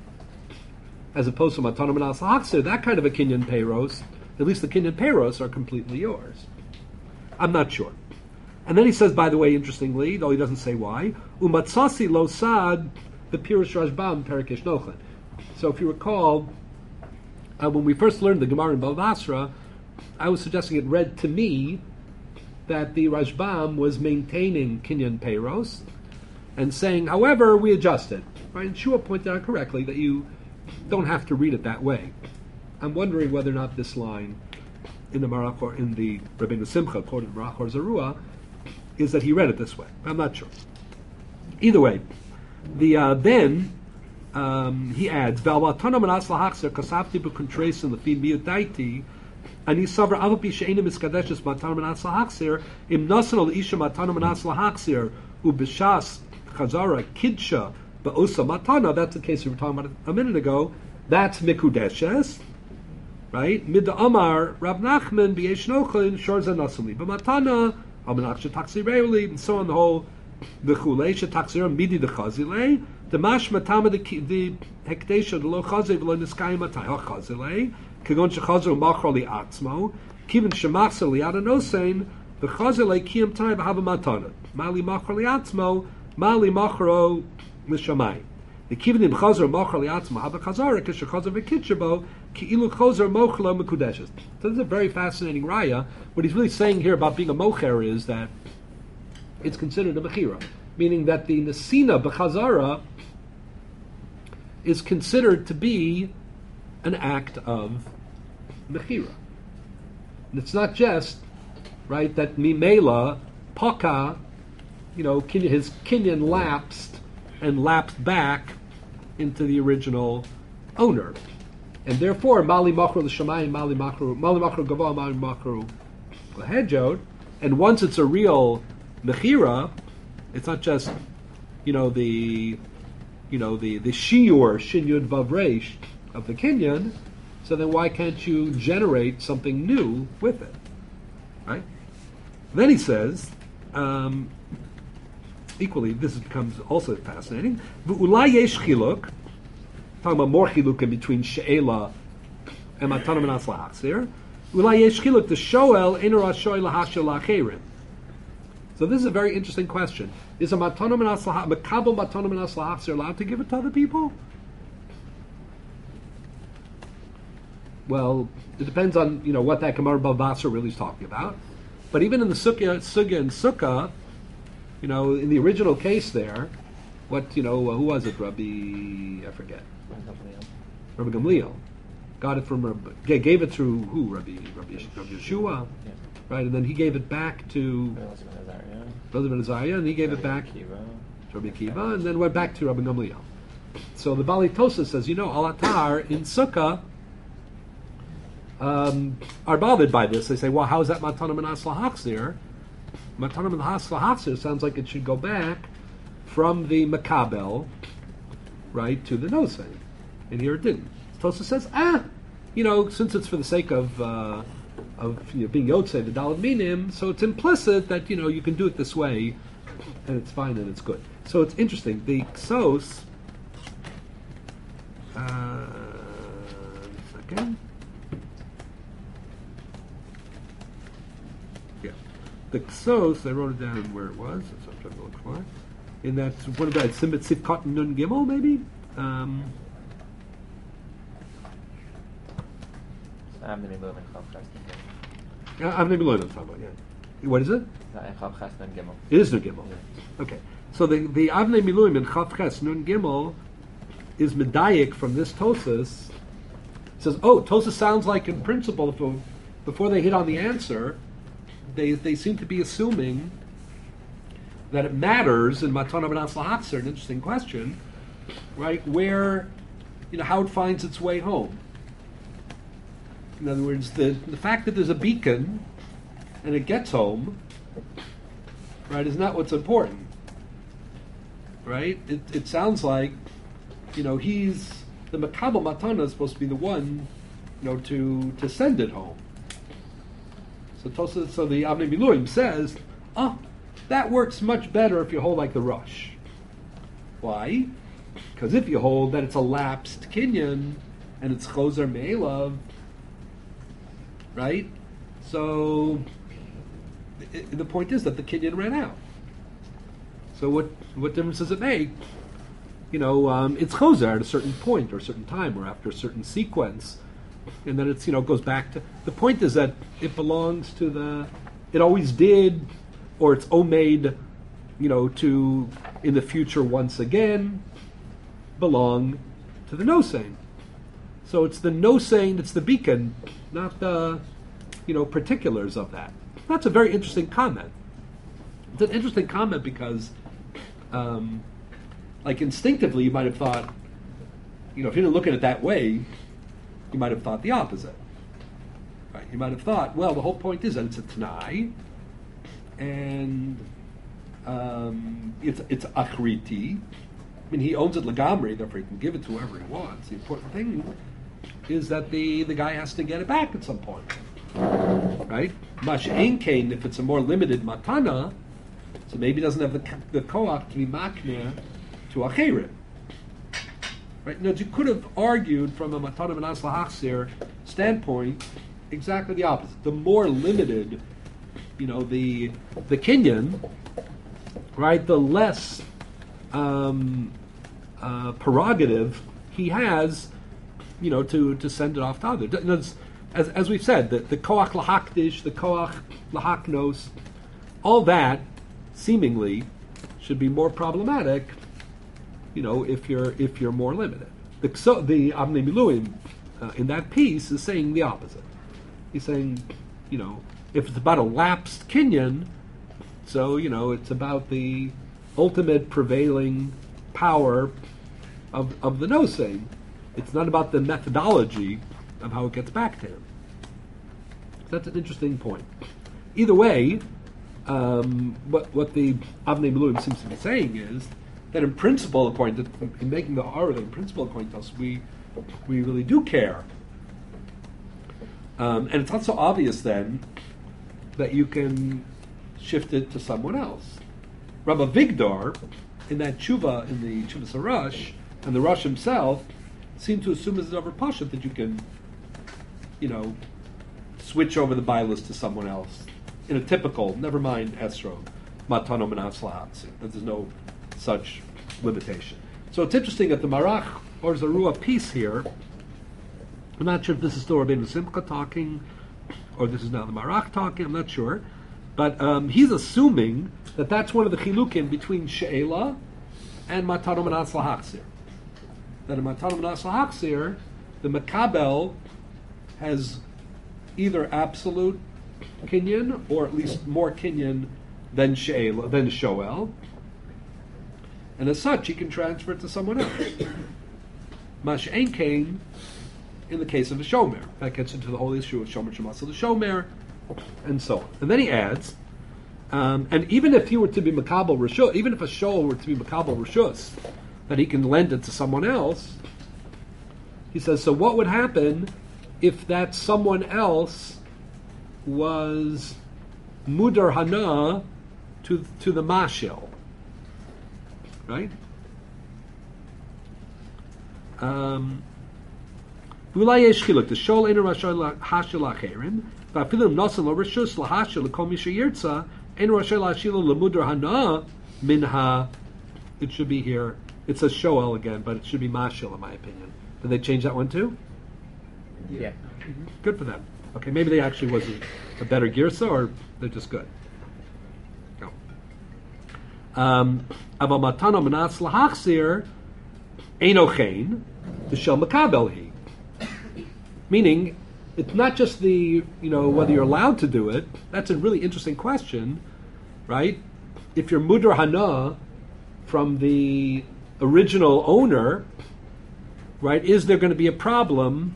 as opposed to matana menasla hachzir. That kind of a kinyan peiros, at least the kinyan peiros are completely yours. I'm not sure. And then he says, by the way, interestingly, though he doesn't say why, umatzasi lo sad the pirush Rashbam perikish nochan. So if you recall, uh, when we first learned the Gemara in Bava Basra, I was suggesting it read to me that the Rashbam was maintaining kinyan peiros and saying, however, we adjusted. Right? And Shua pointed out correctly that you don't have to read it that way. I'm wondering whether or not this line in the Marach or in the Rabbeinu Simcha quoted Marach or Zarua is that he read it this way. I'm not sure. Either way, the uh, then um, he adds Valvatana Manas Lahachser Kasafti B'Kontreis in the Fin Miutaiti Ani Savar Avapi She'enim Iskadeshes Matana Manas Lahachser Im Nasan Isha Matana Manas Lahachser Ubishas Chazara Kidsha Ba'osa Matana. That's the case we were talking about a minute ago. That's Mikudeshes, right? Mid Amar Rab Nachman B'Yesh Nochin Shorza Nasali B'Matana Almanach Shetaxi Reuli, and so on. The whole the Chulei Shetaxir Midi the Chazile the Mash Matama the the Hekdesha the Lo Chazil V'Lo Niskayim Matay HaChazile Kagon Shechazil Machor Li Atzmo Kivin Shemachsel Li Adanosein the Chazile Kiyam Tay V'Hava Matana Mali Machor Li Atzmo Mali Machoro L'Shamayim the Kivin Im Chazor Machor Li Atzmo Hava Chazara Kisha Chazor V'Kitchabo Ki Ilu Chazor Mochlo Mekudeshes. So this is a very fascinating raya. What he's really saying here about being a mocher is that it's considered a mechira, meaning that the nesina b'chazara is considered to be an act of mechira. And it's not just, right, that mimela, paka, you know, his kinyan lapsed and lapsed back into the original owner. And therefore, mali makru l'shamayim, mali makru, mali makru gava, mali makru l'hedjot. And once it's a real mechira, it's not just, you know, the, you know, the the shiur shin yud vav reish of the kinyan. So then, why can't you generate something new with it, right? Then he says, um, equally, this becomes also fascinating. V'ulai yesh chiluk, talking about more chilukim between she'ela and matana menas la'achzir. Ulai yesh chiluk the shoel inu rashoy lahashel la'acherim. So this is a very interesting question. Is a matana menas la'achzir, makabel matana menas la'achzir allowed to give it to other people? Well, it depends on, you know, what that Gemara Bavasar really is talking about. But even in the Sukkah, Sugya and Sukkah, you know, in the original case there, what, you know, uh, who was it? Rabbi, I forget. Rabbi Gamliel. Got it from, Rabbi, gave it through who? Rabbi, Rabbi, Rabbi Yeshua. Yeah. Right, and then he gave it back to Brother Ben Azariah, and he gave it back to Rabbi Akiva, and then went back to Rabbi Gamliel. So the Bali Tosa says, you know, Al-Atar in Sukkah, Um, are bothered by this. They say, well, how is that Matana Menas Lahachzir? Matana Menas Lahachzir sounds like it should go back from the Makabel, right, to the Nosei. And here it didn't. Tosa says, ah, you know, since it's for the sake of uh, of you know, being Yotzei, the Dalad Minim, so it's implicit that, you know, you can do it this way, and it's fine and it's good. So it's interesting. The Ksos, uh, second. The Ksos, I wrote it down where it was. That's what I'm trying to look for. In that, what about Simbit Sifkat Nun Gimel, maybe? Um, I'm going to move in yeah, I'm maybe learning about yeah. What is it? It is Nun Gimel. Yeah. Okay. So the the Avnei Miluim in Chav Ches Nun Gimel is medayik from this Tosas. It says, oh, Tosas sounds like in principle, if, before they hit on the answer, They they seem to be assuming that it matters in Matana B'nas Lahachzir, an interesting question, right? Where, you know, how it finds its way home. In other words, the the fact that there's a beacon and it gets home, right, is not what's important, right? It it sounds like, you know, he's the Makabel Matana is supposed to be the one, you know, to to send it home. So Tosa, so the Avnei Miluim says, oh, that works much better if you hold like the Rosh. Why? Because if you hold that it's a lapsed kinyan and it's Chozer Me'elav, right? So it, the point is that the kinyan ran out. So what what difference does it make? You know, um, it's Chozer at a certain point or a certain time or after a certain sequence. And then it's, you know, goes back to, the point is that it belongs to the, it always did, or it's omeid, you know, to, in the future once again, belong to the Nosein. So it's the Nosein, it's the beacon, not the, you know, particulars of that. That's a very interesting comment. It's an interesting comment because, um, like instinctively you might have thought, you know, if you didn't look at it that way, you might have thought the opposite. Right? You might have thought, well, the whole point is that it's a Tanai, and um, it's it's Achriti. I mean, he owns it Lagamri, therefore he can give it to whoever he wants. The important thing is that the, the guy has to get it back at some point. Right? Mash'en Kain, if it's a more limited Matana, so maybe he doesn't have the, the Koach to be Makneh to Acherim. Right? Now, you could have argued from a Matana B'nas Lahachzir standpoint exactly the opposite. The more limited, you know, the the Kinyan, right, the less um, uh, prerogative he has, you know, to, to send it off to others. As as we've said, the, the Koach Lahakdish, the Koach Lahaknos, all that seemingly should be more problematic, you know, if you're if you're more limited. the kso- the Avnei Miluim uh, in that piece is saying the opposite. He's saying, you know, if it's about a lapsed Kinyan, so, you know, it's about the ultimate prevailing power of, of the nosing. It's not about the methodology of how it gets back to him. That's an interesting point. Either way, um, what, what the Avnei Miluim seems to be saying is that in principle, according to, in making the horror, in principle, according to us, we, we really do care. Um, and it's not so obvious then that you can shift it to someone else. Rabbi Vigdor, in that tshuva, in the Tshuva Sarash, and the Rosh himself, seem to assume as an over pashat that you can, you know, switch over the bilus to someone else in a typical, never mind esrog, matano menas lahatzi. There's no such limitation. So it's interesting that the Marach or Zarua piece here. I'm not sure if this is still Rabbeinu Simcha talking, or this is now the Marach talking. I'm not sure. But um, he's assuming that that's one of the chilukim between She'ela and Matano Manas Lahachzir. That in Matano Manas Lahachzir, the Makabel has either absolute kinyan, or at least more kinyan than She'ela, than Shoel. And as such, he can transfer it to someone else. Mash'en Kain, in the case of a shomer. That gets into the whole issue of shomer shemasa the shomer, and so on. And then he adds, um, and even if he were to be makabel rishus, even if a shoel were to be makabel rishus, that he can lend it to someone else, he says, so what would happen if that someone else was mudar hana to to the mashil, right? Um, ואולי יש חילוק, דשאול אינו רשאי להשיל לאחרים, ואפילו אם נוסן לו רשוס להשיל לכל מי שירצה, אינו רשאי להשילו למודר הנאה מן ה... It should be here, it says shoel again, but it should be mashil in my opinion. Did they change that one too? Yeah. Good for them. Okay, maybe they actually was a, a better girsa, or they're just good. Go. Um, Aval matano menas lahachzir eino chein, d'shel makabel hi. Meaning, it's not just the, you know, whether you're allowed to do it. That's a really interesting question, right? If you're mudar hana from the original owner, right, is there going to be a problem,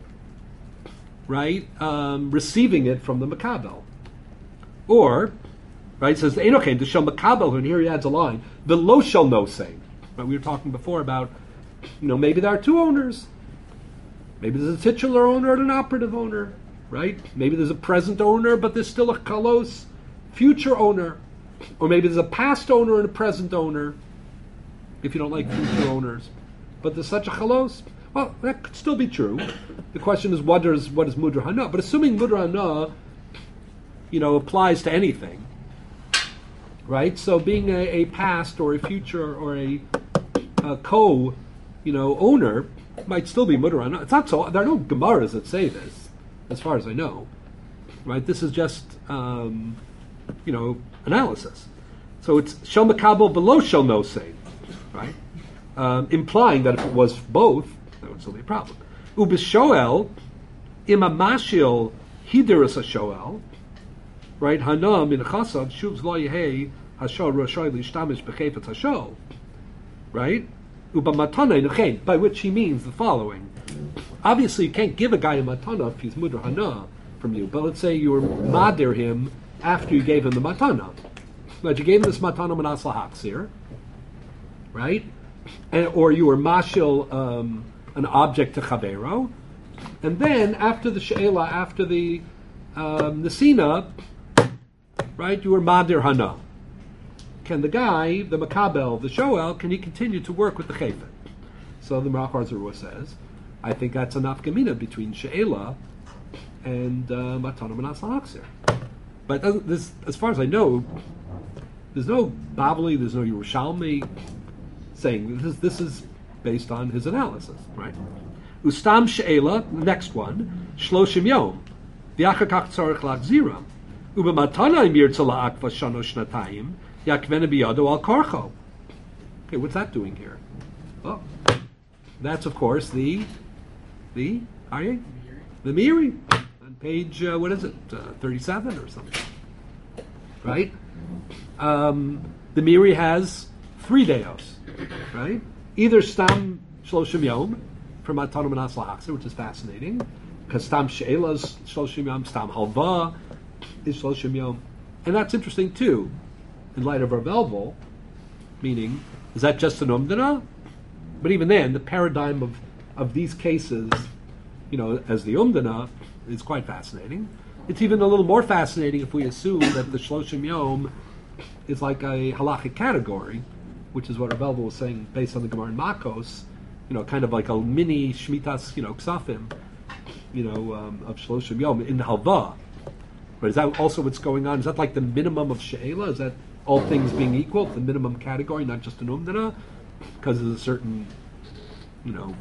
right, um, receiving it from the makabel? Or, right, it says, Einochen, to shel makabel, and here he adds a line, the lo shel no say. Right, we were talking before about, you know, maybe there are two owners. Maybe there's a titular owner and an operative owner, right? Maybe there's a present owner, but there's still a kalos future owner. Or maybe there's a past owner and a present owner, if you don't like future owners. But there's such a kalos. Well, that could still be true. The question is, what is, what is mudra hana? But assuming mudra hana, you know, applies to anything, right? So being a, a past or a future or a, a co, you know, owner, might still be mudar hana. It's not so. There are no gemaras that say this, as far as I know. Right? This is just, um, you know, analysis. So it's shel makabel below shel no say, right? Um, implying that if it was both, that would still be a problem. Ubishoel ima mashil hiderus a shoel, right? Hana min chasad shuvs lo yehei hashol roshoy lishtamish bechefetz hashol, right? By which he means the following. Obviously, you can't give a guy a matana if he's mudar hana from you. But let's say you were madir him after you gave him the matana. But you gave him this matana manas lahachzir, right? And, or you were mashil um, an object to chavero, and then after the she'ela, after the um, nesina, right? You were madir hana. Can the guy, the makabel, the shoel, can he continue to work with the chayfet? So the Marach Zerua says, I think that's a nafkamina between she'ela and matana manas lahachzir. But doesn't this, as far as I know, there's no Bavli, there's no Yerushalmi saying this. This is based on his analysis, right? Ustam she'ela, the next one, shloshim yom, v'achar kach tzarich lachziram, u'b'matana im yirtza la'akva shano shnatayim, yakvena biyado al karcho. Okay, what's that doing here? Oh, That's of course the the are you the Miri on page uh, what is it uh, thirty-seven or something, right? Um, the Miri has three deos, right? Either Stam Shloshim Yom from Matan Manas Lahakser, which is fascinating, because Stam She'ela is Shloshim Yom, Stam Halva is Shloshim Yom, and that's interesting too, in light of Rav Elvel, meaning, is that just an Umdana? But even then, the paradigm of, of these cases, you know, as the Umdana, is quite fascinating. It's even a little more fascinating if we assume that the Shloshim Yom is like a halachic category, which is what Rav Elvel was saying based on the Gemara in Makos, you know, kind of like a mini Shmitas, you know, Ksafim, you know, um, of Shloshim Yom in Halva. But is that also what's going on? Is that like the minimum of She'ela? Is that all things being equal, the minimum category, not just an Umdana? Because there's a certain, you know,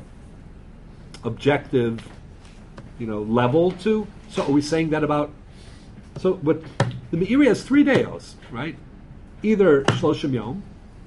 objective, you know, level to. So are we saying that about? So what the Meiri has three deos, right? Either Shloshim Yom,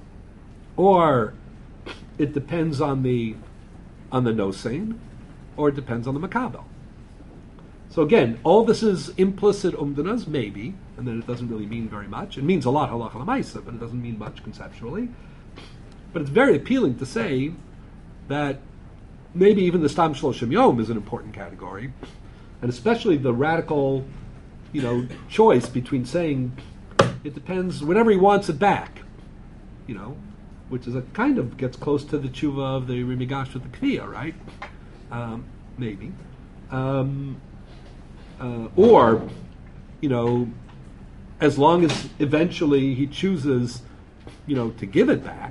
or it depends on the on the Nosein, or it depends on the Makabel. So again, all this is implicit umdanas, maybe, and then it doesn't really mean very much. It means a lot halacha l'maisa, but it doesn't mean much conceptually. But it's very appealing to say that maybe even the Stam Shloshim Yom is an important category, and especially the radical, you know, choice between saying it depends whenever he wants it back, you know, which is a kind of gets close to the tshuva of the Rimigash with the Kviya, right? Um, maybe. Um, uh, or, you know, as long as eventually he chooses, you know, to give it back,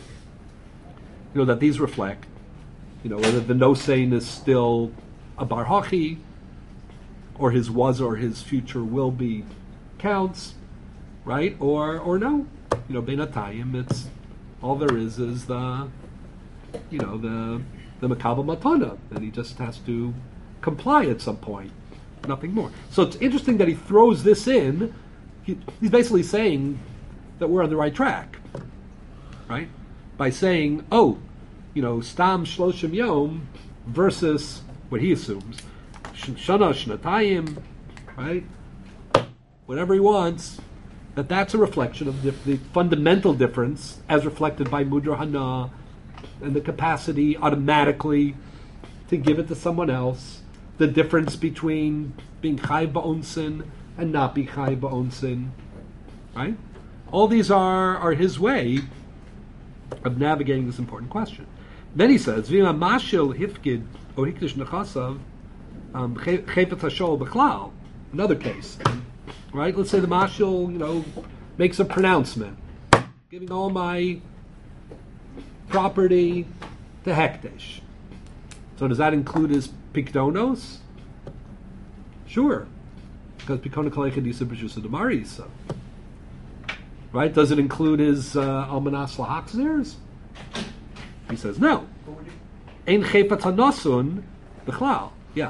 you know, that these reflect, you know, whether the no-saying is still a barhachi, or his was or his future will be counts, right? Or or no, you know, beinatayim, it's all there is is the, you know, the the makabel matana, and he just has to comply at some point, nothing more. So it's interesting that he throws this in. He, he's basically saying that we're on the right track, right? By saying, oh, you know, stam shloshim yom versus what he assumes, shana shnatayim, right? Whatever he wants. That that's a reflection of the, the fundamental difference as reflected by Mudra Hana and the capacity automatically to give it to someone else, the difference between being Chai Ba'onsin and not be Chai Ba'onsin, right? All these are, are his way of navigating this important question. Then he says, V'ima mashil hifkid o hikdish nechasav chefet hashol b'chlal, another case. Right? Let's say the mashal, you know, makes a pronouncement, giving all my property to Hekdesh. So does that include his pikdonos? Sure, because pikona kalechadisa b'shusa demarisa. Right? Does it include his uh, almanas lahachzers? He says no. Ein chefat hanosun b'chlal. Yeah.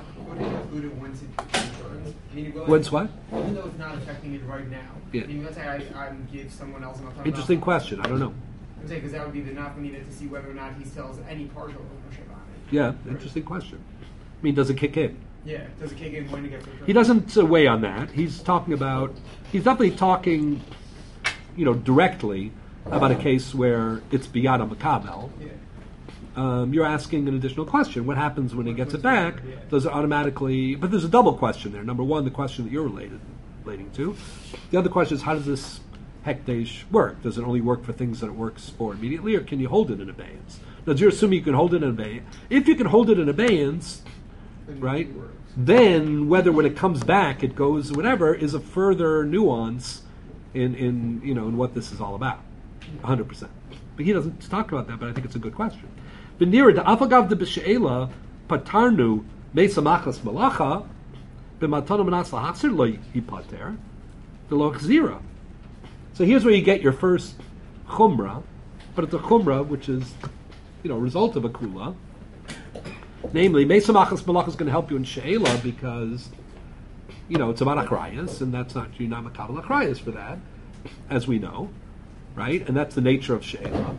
When's what? Even though it's not affecting it right now. Yeah. I mean, let's say I, I give someone else an autonomous. Interesting question. I don't know. I'm saying because that would be the enough we needed to see whether or not he still has any partial ownership on it. Yeah, Right. interesting question. I mean, does it kick in? Yeah. Does it kick in when it gets returned? He doesn't uh, weigh on that. He's talking about, he's definitely talking, you know, directly about a case where it's biyad makabel. Yeah. Um, you're asking an additional question. What happens when he gets it back? Does it automatically... But there's a double question there. Number one, the question that you're related, relating to. The other question is, how does this hekdesh work? Does it only work for things that it works for immediately, or can you hold it in abeyance? Now, you're assuming you can hold it in abeyance. If you can hold it in abeyance, right, then whether when it comes back it goes whatever is a further nuance in, in you know, in what this is all about. one hundred percent. But he doesn't talk about that, but I think it's a good question. V'nira da'afagav de b'she'ela patarnu me'samachas malacha b'matana manas lahachzir lo yipater v'lo chzira. So here's where you get your first chumrah, but it's a chumrah which is, you know, a result of a kula. Namely, me'samachas malacha is going to help you in she'ela because, you know, it's about achrayas, and that's not, you're not makabel achrayas for that, as we know, right? And that's the nature of she'ela.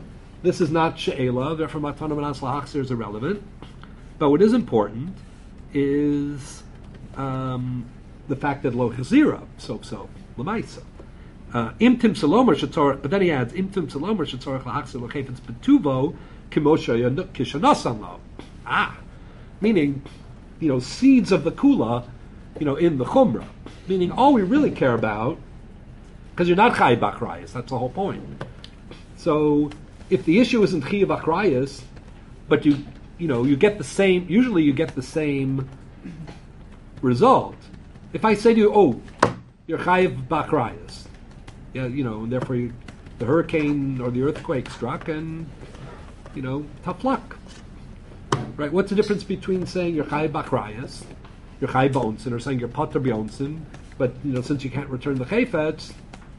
this is not she'ela, therefore matana manas lahachzir is irrelevant. But what is important is um, the fact that lo chazira, so so lemaisa. Imtim salomer shetzorach, but then he adds imtim salomer shetzorach lahachzir lechefetz betuvo kimosha kishanasan lo. Ah, meaning, you know, seeds of the kula, you know, in the chumrah. Meaning, all we really care about, because you're not chayiv b'achrayis, that's the whole point. So, if the issue isn't chayiv b'achrayis, but you, you know, you get the same. Usually, you get the same result. If I say to you, "Oh, you're chayiv b'achrayis," yeah, you know, and therefore you, the hurricane or the earthquake struck, and you know, tough luck. Right? What's the difference between saying you're chayiv b'achrayis, you're chayiv b'onsin, or saying you're pater b'onsin, but you know, since you can't return the chayfetz,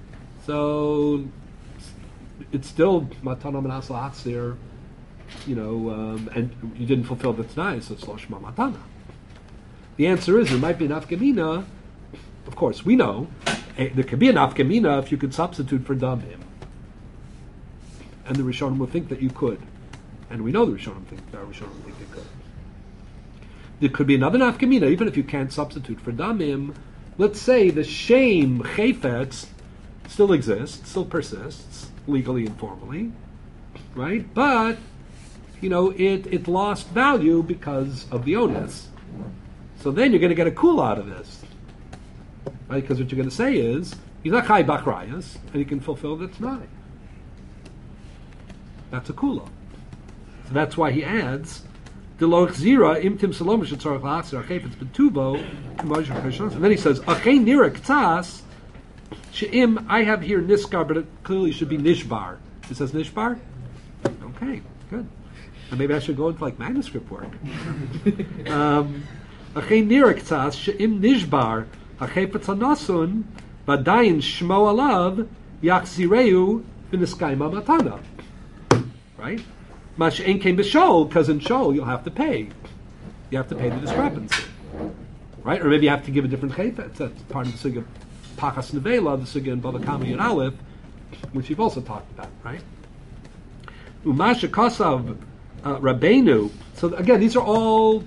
so it's still matana manas lahachzir, you know, um, and you didn't fulfill the t'nai, so it's lo shma matana. The answer is there might be an afkamina. Of course, we know eh, there could be an afkamina if you could substitute for damim, and the Rishonim will think that you could. And we know the Rishonim think, the Rishonim think they could. There could be another nafkamina, even if you can't substitute for damim. Let's say the shame chayfetz still exists, still persists, legally and formally, right? But, you know, it, it lost value because of the onus. So then you're going to get a kula out of this, right? Because what you're going to say is, he's not chai b'achrayas, and he can fulfill the t'nai. That's a kula. So that's why he adds, "Deloch zira imtim salom shetzorach la'achzir achefetz betuvo." And then he says, "Achei nira k'tzas she'im." I have here niskar, but it clearly should be nishbar. It says nishbar. Okay, good. And maybe I should go into like manuscript work. Um, Achei nira k'tzas she'im nishbar achefetz hanasun v'adayin shmo alav yachzireu v'niskayma matana. Right? Mash ain't came to Shol, because in Shol you'll have to pay. You have to pay the discrepancy. Right? Or maybe you have to give a different chayfetz. That's part of the sugya Pachas Nevela, the sugya in Bava Kama Yud Aleph, which you've also talked about, right? Umasha Kosav uh, Rabbeinu. So again, these are all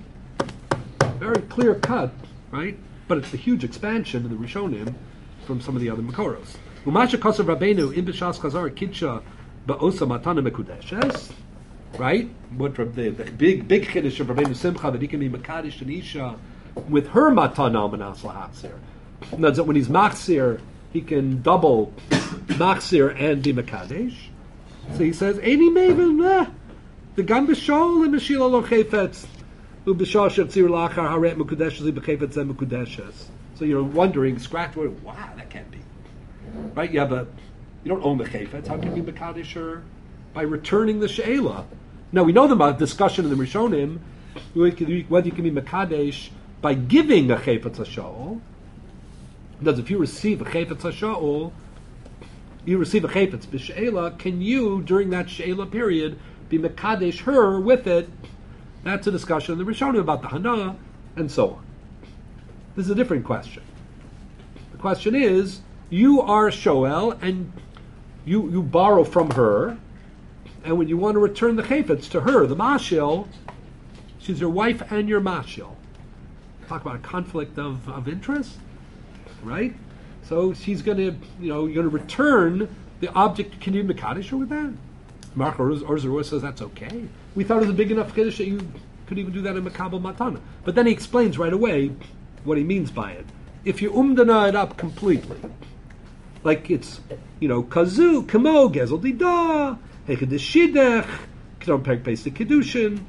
very clear cut, right? But it's a huge expansion in the Rishonim from some of the other Makoros. Umasha Kosav Rabbeinu in B'Shas Chazar Kidsha Ba'osa Matana Mekudeshes. Right? What the, the big big chiddush of Rabbeinu Simcha that he can be Makadish and Isha with her matana manas lahachzir. That's that when he's machzir, he can double machzir and be Makadish. So he says, "Eini maven eh, the gam b'shol and b'shila lo chayfetz u'b'shol shetzir lachar haret mekudeshes u'b'chayfetz and mekudeshes." So you're wondering, scratch, wow, that can't be right. Yeah, but you don't own the chayfetz. How can you be Makadish her? By returning the she'ela. Now we know the discussion in the Rishonim whether you can be Mekadesh by giving a chayfetz hasha'ol. Because if you receive a chayfetz hasha'ol, you receive a chayfetz b'she'ela, can you, during that she'ela period, be Mekadesh her with it? That's a discussion in the Rishonim about the Hana, and so on. This is a different question. The question is, you are Shoel, and you, you borrow from her, and when you want to return the chayfetz to her, the mashil, she's your wife and your mashil. Talk about a conflict of, of interest, right? So she's going to, you know, you're going to return the object. Can you mekadesh her with that? Mark Orzerua says that's okay. We thought it was a big enough kiddush that you could even do that in Makabel Matana. But then he explains right away what he means by it. If you umdana it up completely, like it's, you know, kazu, kamo, gezel dida, Hekadish Shidech, Kedon Perk Beis the Kedushin,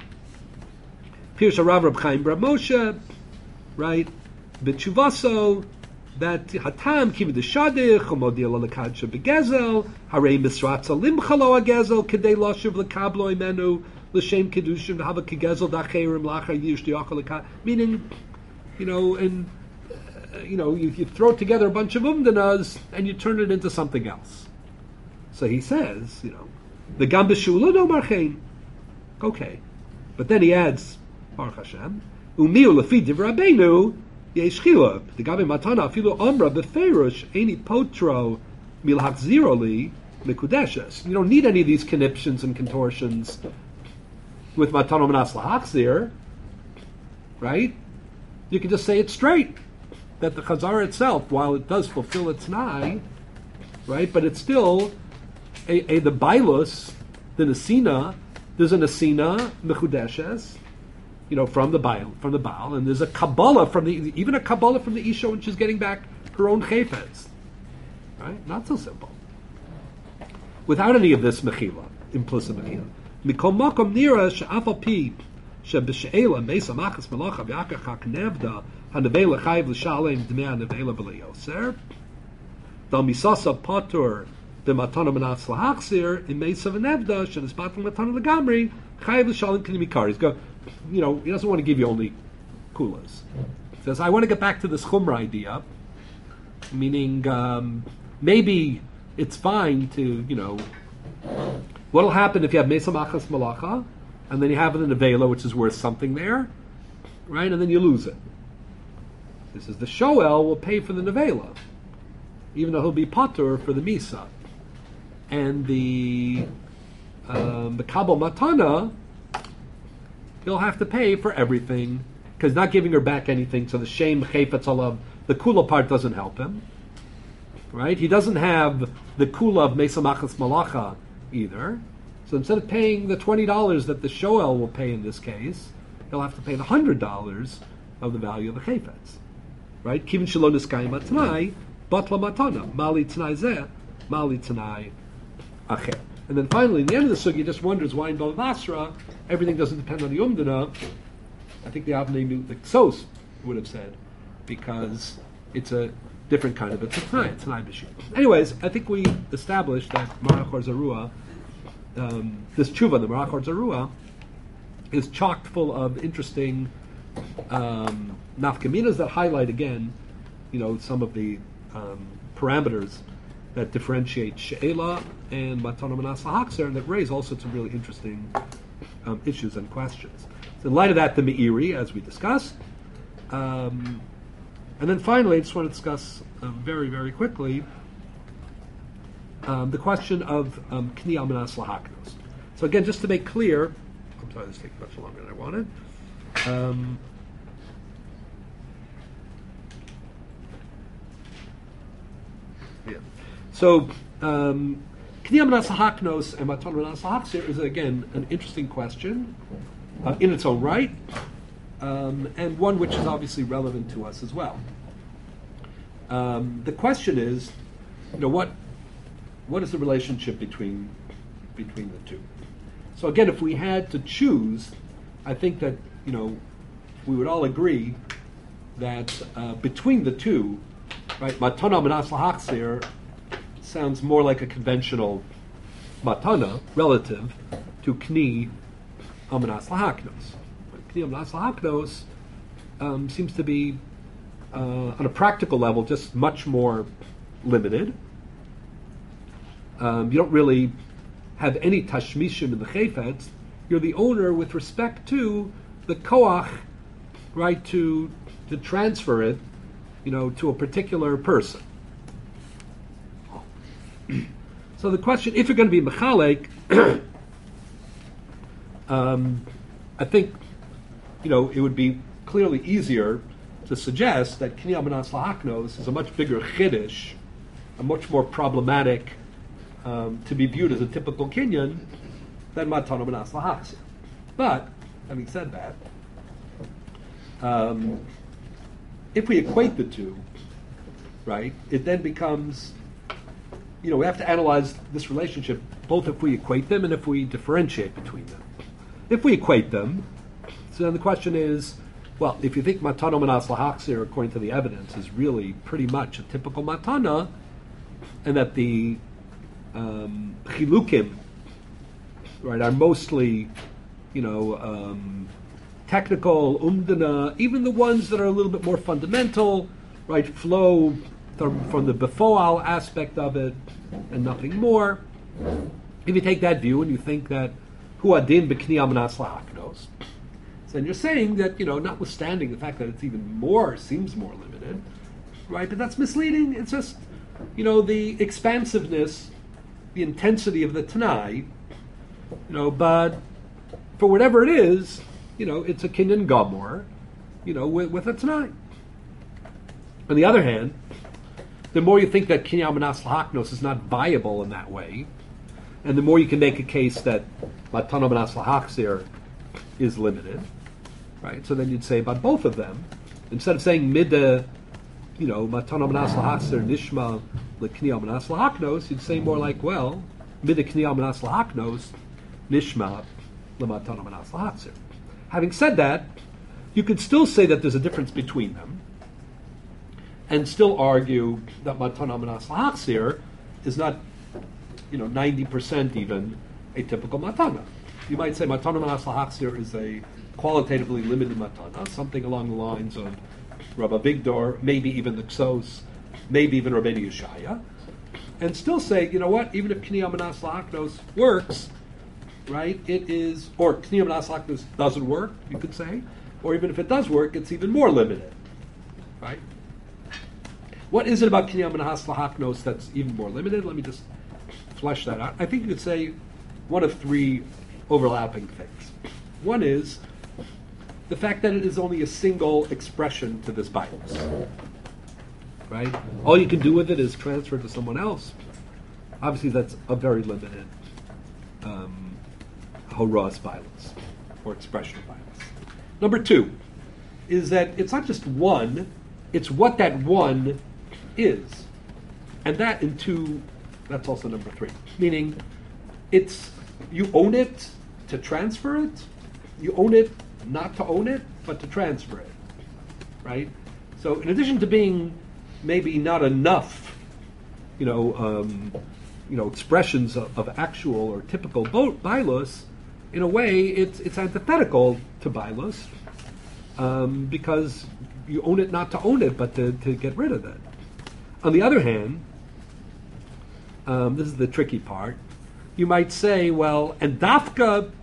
Pirsha Rav Rab Chaim Bar Moshe, right? B'tshuvaso, that Hatam Kiva the Shadich, Chomodia Lalakadsha Begezel, Harei Misratza Limchalo Agezel, Kedei Loshiv Lekablo Imenu, L'Shem Kedushin, V'hava Kegezel Dacherim Lachar Yish Diochalaka, meaning, you know, and, uh, you know, you, you throw together a bunch of umdanas and you turn it into something else. So he says, you know, the gam b'shula no marchein. Okay, but then he adds, Baruch Hashem, umiu lefi div Rabbeinu yesh chila. The gam matana afilu amra befeirush eni potro milhachziroli mikudeshes. You don't need any of these conniptions and contortions with matano manas lahachzir, right? You can just say it straight, that the chazara itself, while it does fulfill its nai, right, but it's still a, a the bailus, the nesina. There's a nesina mechudeshes, you know, from the baal, from the baal, and there's a kabbalah from the even a kabbalah from the isha when she's getting back her own chayfetz, right? Not so simple. Without any of this mechila, implicit mechila. Mikom makom nira she'afal pi sheb'she'ela meisa machas malacha v'akach haknevda hanevela chayv l'shalem dmei hanevela v'leyoser dal misasa patur b'matana manas lahachzir in meisa v'nevda she'nisbatel matana legamri chayv l'shalem k'nimikar. He's go, you know, he doesn't want to give you only kulas. He says, I want to get back to this chumrah idea, meaning um, maybe it's fine to, you know, what'll happen if you have Mesa Machas Malacha, and then you have it in a Vela, which is worth something there, right, and then you lose it. This is the Shoel will pay for the Nevela, even though he'll be Patur for the Misa. And the um, the Kabul Matana, he'll have to pay for everything, because not giving her back anything, so the Shem Chayfetz Alav, the Kula part doesn't help him. Right? He doesn't have the Kula of Mesa Machas Malacha either. So instead of paying the twenty dollars that the Shoel will pay in this case, he'll have to pay the one hundred dollars of the value of the Chayfetz. Right? Kivin Shelo Niskayim Atnai, Batla Matana, Mali Tnai Zeh, Mali Tnai Acher. And then finally, in the end of the sugi, just wonders why in Balavasra everything doesn't depend on the Umdana. I think the Avnei knew, the Ksos would have said, because it's a different kind of a Tanai, Tanai B'shir. Anyways, I think we established that Marachor Zarua, um, this tshuva, the Marachor Zarua, is chocked full of interesting um, nafkaminas that highlight again, you know, some of the um, parameters that differentiate She'ela and Matana Manas Lahachzer, and that raise all sorts of really interesting um, issues and questions. So in light of that, the Meiri, as we discussed. Um, and then finally, I just want to discuss uh, very, very quickly um, the question of um, K'niyah Manas Lahaknos. So again, just to make clear, I'm sorry, this is taking much longer than I wanted. Um, yeah. So, um, K'niyah Manas Lahaknos and Matana Manas Lahachzer is again an interesting question uh, in its own right. Um, and one which is obviously relevant to us as well. Um, the question is, you know, what what is the relationship between between the two? So again, if we had to choose, I think that, you know, we would all agree that uh, between the two, right, Matana Manas Lahachzer sounds more like a conventional matana relative to Kni Manas Lahaknos. K'niyah Manas Lahaknos um, seems to be, uh, on a practical level, just much more limited. Um, you don't really have any tashmishim in the chayfetz. You're the owner with respect to the koach, right, to to transfer it, you know, to a particular person. So the question, if you're going to be mechalek, um, I think, you know, it would be clearly easier to suggest that K'niyah Manas Lahaknos is a much bigger chiddush, a much more problematic, um, to be viewed as a typical Kinyan than Matana Manas Lahachzer. But, having said that, um, if we equate the two, right, it then becomes, you know, we have to analyze this relationship both if we equate them and if we differentiate between them. If we equate them, so then the question is, well, if you think Matana Manas Lahachzer, according to the evidence, is really pretty much a typical Matana, and that the um, Chilukim, right, are mostly, you know, um, technical, umdana, even the ones that are a little bit more fundamental, right, flow from, from the befoal aspect of it and nothing more. If you take that view and you think that hu adin b'k'niyah manas lahaknos, then you're saying that, you know, notwithstanding the fact that it's even more, seems more limited, right, but that's misleading. It's just, you know, the expansiveness the intensity of the Tanai, you know, but for whatever it is, you know, it's a kinyan gomor, you know, with, with a Tanai. On the other hand, the more you think that kinyan manas lahaknos is not viable in that way, and the more you can make a case that matana manas lahachzir is limited, right? So then you'd say about both of them, instead of saying midda, you know, matana manas lahachzir nishma lekniyam manas lahaknos, you'd say more like, well, midda kniyam manas lahaknos nishma lematana manas lahachzir. Having said that, you could still say that there's a difference between them, and still argue that matana manas lahachzir is not, you know, ninety percent even a typical matana. You might say matana manas lahachzir is a qualitatively limited matana, something along the lines of Rabbi Avigdor, maybe even the Ksos, maybe even Rabbeinu Yeshaya, and still say, you know what, even if Kniyam Manas Lahaknos works, right, it is, or Kniyam Manas Lahaknos doesn't work, you could say, or even if it does work, it's even more limited, right? What is it about Kniyam Manas Lahaknos that's even more limited? Let me just flesh that out. I think you could say one of three overlapping things. One is the fact that it is only a single expression to this bias, right? All you can do with it is transfer it to someone else. Obviously, that's a very limited um, horas violence or expression of violence. Number two is that it's not just one; it's what that one is, and that in two, that's also number three. Meaning, it's you own it to transfer it, you own it not to own it, but to transfer it, right? So in addition to being maybe not enough, you know, um, you know, expressions of, of actual or typical bo- bilos, in a way, it's it's antithetical to bilos, um, because you own it not to own it, but to, to get rid of it. On the other hand, um, this is the tricky part, you might say, well, and dafka,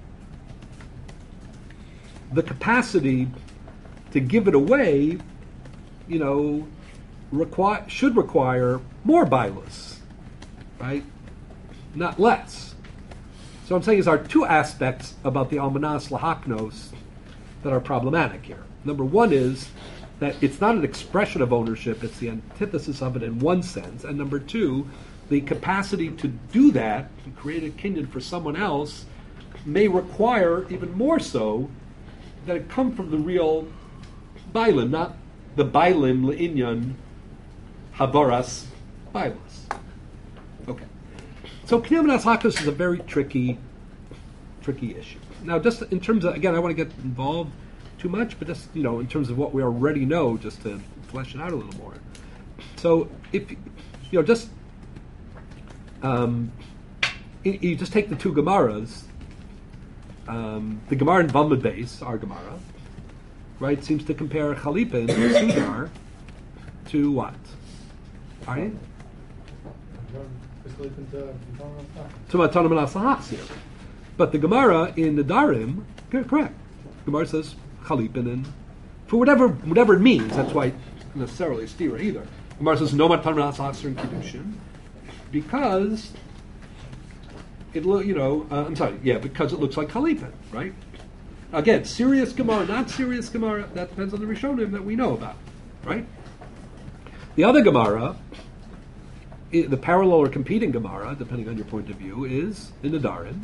the capacity to give it away, you know, require, should require more bilos, right? Not less. So I'm saying is there are two aspects about the almanas lahaknos that are problematic here. Number one is that it's not an expression of ownership, it's the antithesis of it in one sense. And number two, the capacity to do that, to create a kinyan for someone else, may require even more so that it come from the real bailim, not the bailim le'inyan havaras bailas. Okay. So Kniyam Manas Lahaknos is a very tricky, tricky issue. Now, just in terms of, again, I want to get involved too much, but just, you know, in terms of what we already know, just to flesh it out a little more. So, if, you know, just, um, you, you just take the two Gemaras, um, the Gemara in Bamud Beis, our Gemara, right, seems to compare Chalipin, Sudar, to what? Are you? To Matana Manas Lahachzir. But the Gemara in the Darim, correct. Gemara says Chalipin, and for whatever whatever it means, that's why it's necessarily stira either. Gemara says no Matana Manas Lahachzir in Kiddushin, because it lo- you know uh, I'm sorry, yeah, because it looks like Chalipin, right? Again, serious Gemara, not serious Gemara, that depends on the Rishonim that we know about, right? The other Gemara, I, the parallel or competing Gemara, depending on your point of view, is in the Darim.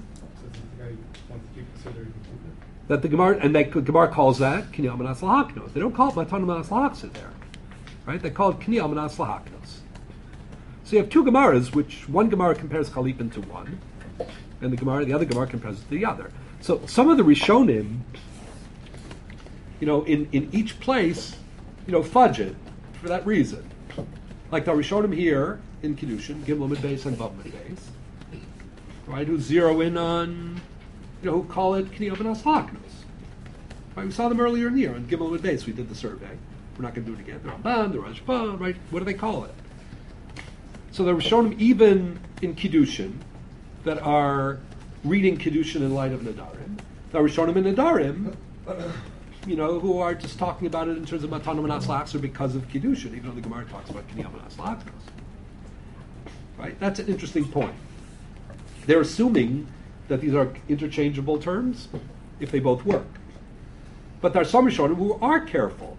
That the Gemara, and they, Gemara calls that Kniyam Manas Lahaknos. They don't call it Matana Manas Lahachzir there, right? They call it Kniyam Manas Lahaknos. So you have two Gemaras, which one Gemara compares Chalipin to one, and the Gemara, the other Gemara compares it to the other. So some of the Rishonim, you know, in, in each place, you know, fudge it for that reason. Like the Rishonim here in Kiddushin, Gimel Mid Beis and Vav Mid Beis, right? Who zero in on, you know, who call it Kniyam Manas Lahaknos. Right? We saw them earlier in the year on Gimel Mid Beis. We did the survey. We're not going to do it again. The Ramban, the Rashba, right? What do they call it? So the Rishonim even in Kiddushin that are reading Kiddushin in light of Nadarim. The Rishonim in Nadarim, you know, who are just talking about it in terms of Matana Manas Lahachzir because of Kiddushin, even though the Gemara talks about Kniyam Manas Lahaknos. Right? That's an interesting point. they're assuming that these are interchangeable terms if they both work. But there are some Rishonim who are careful.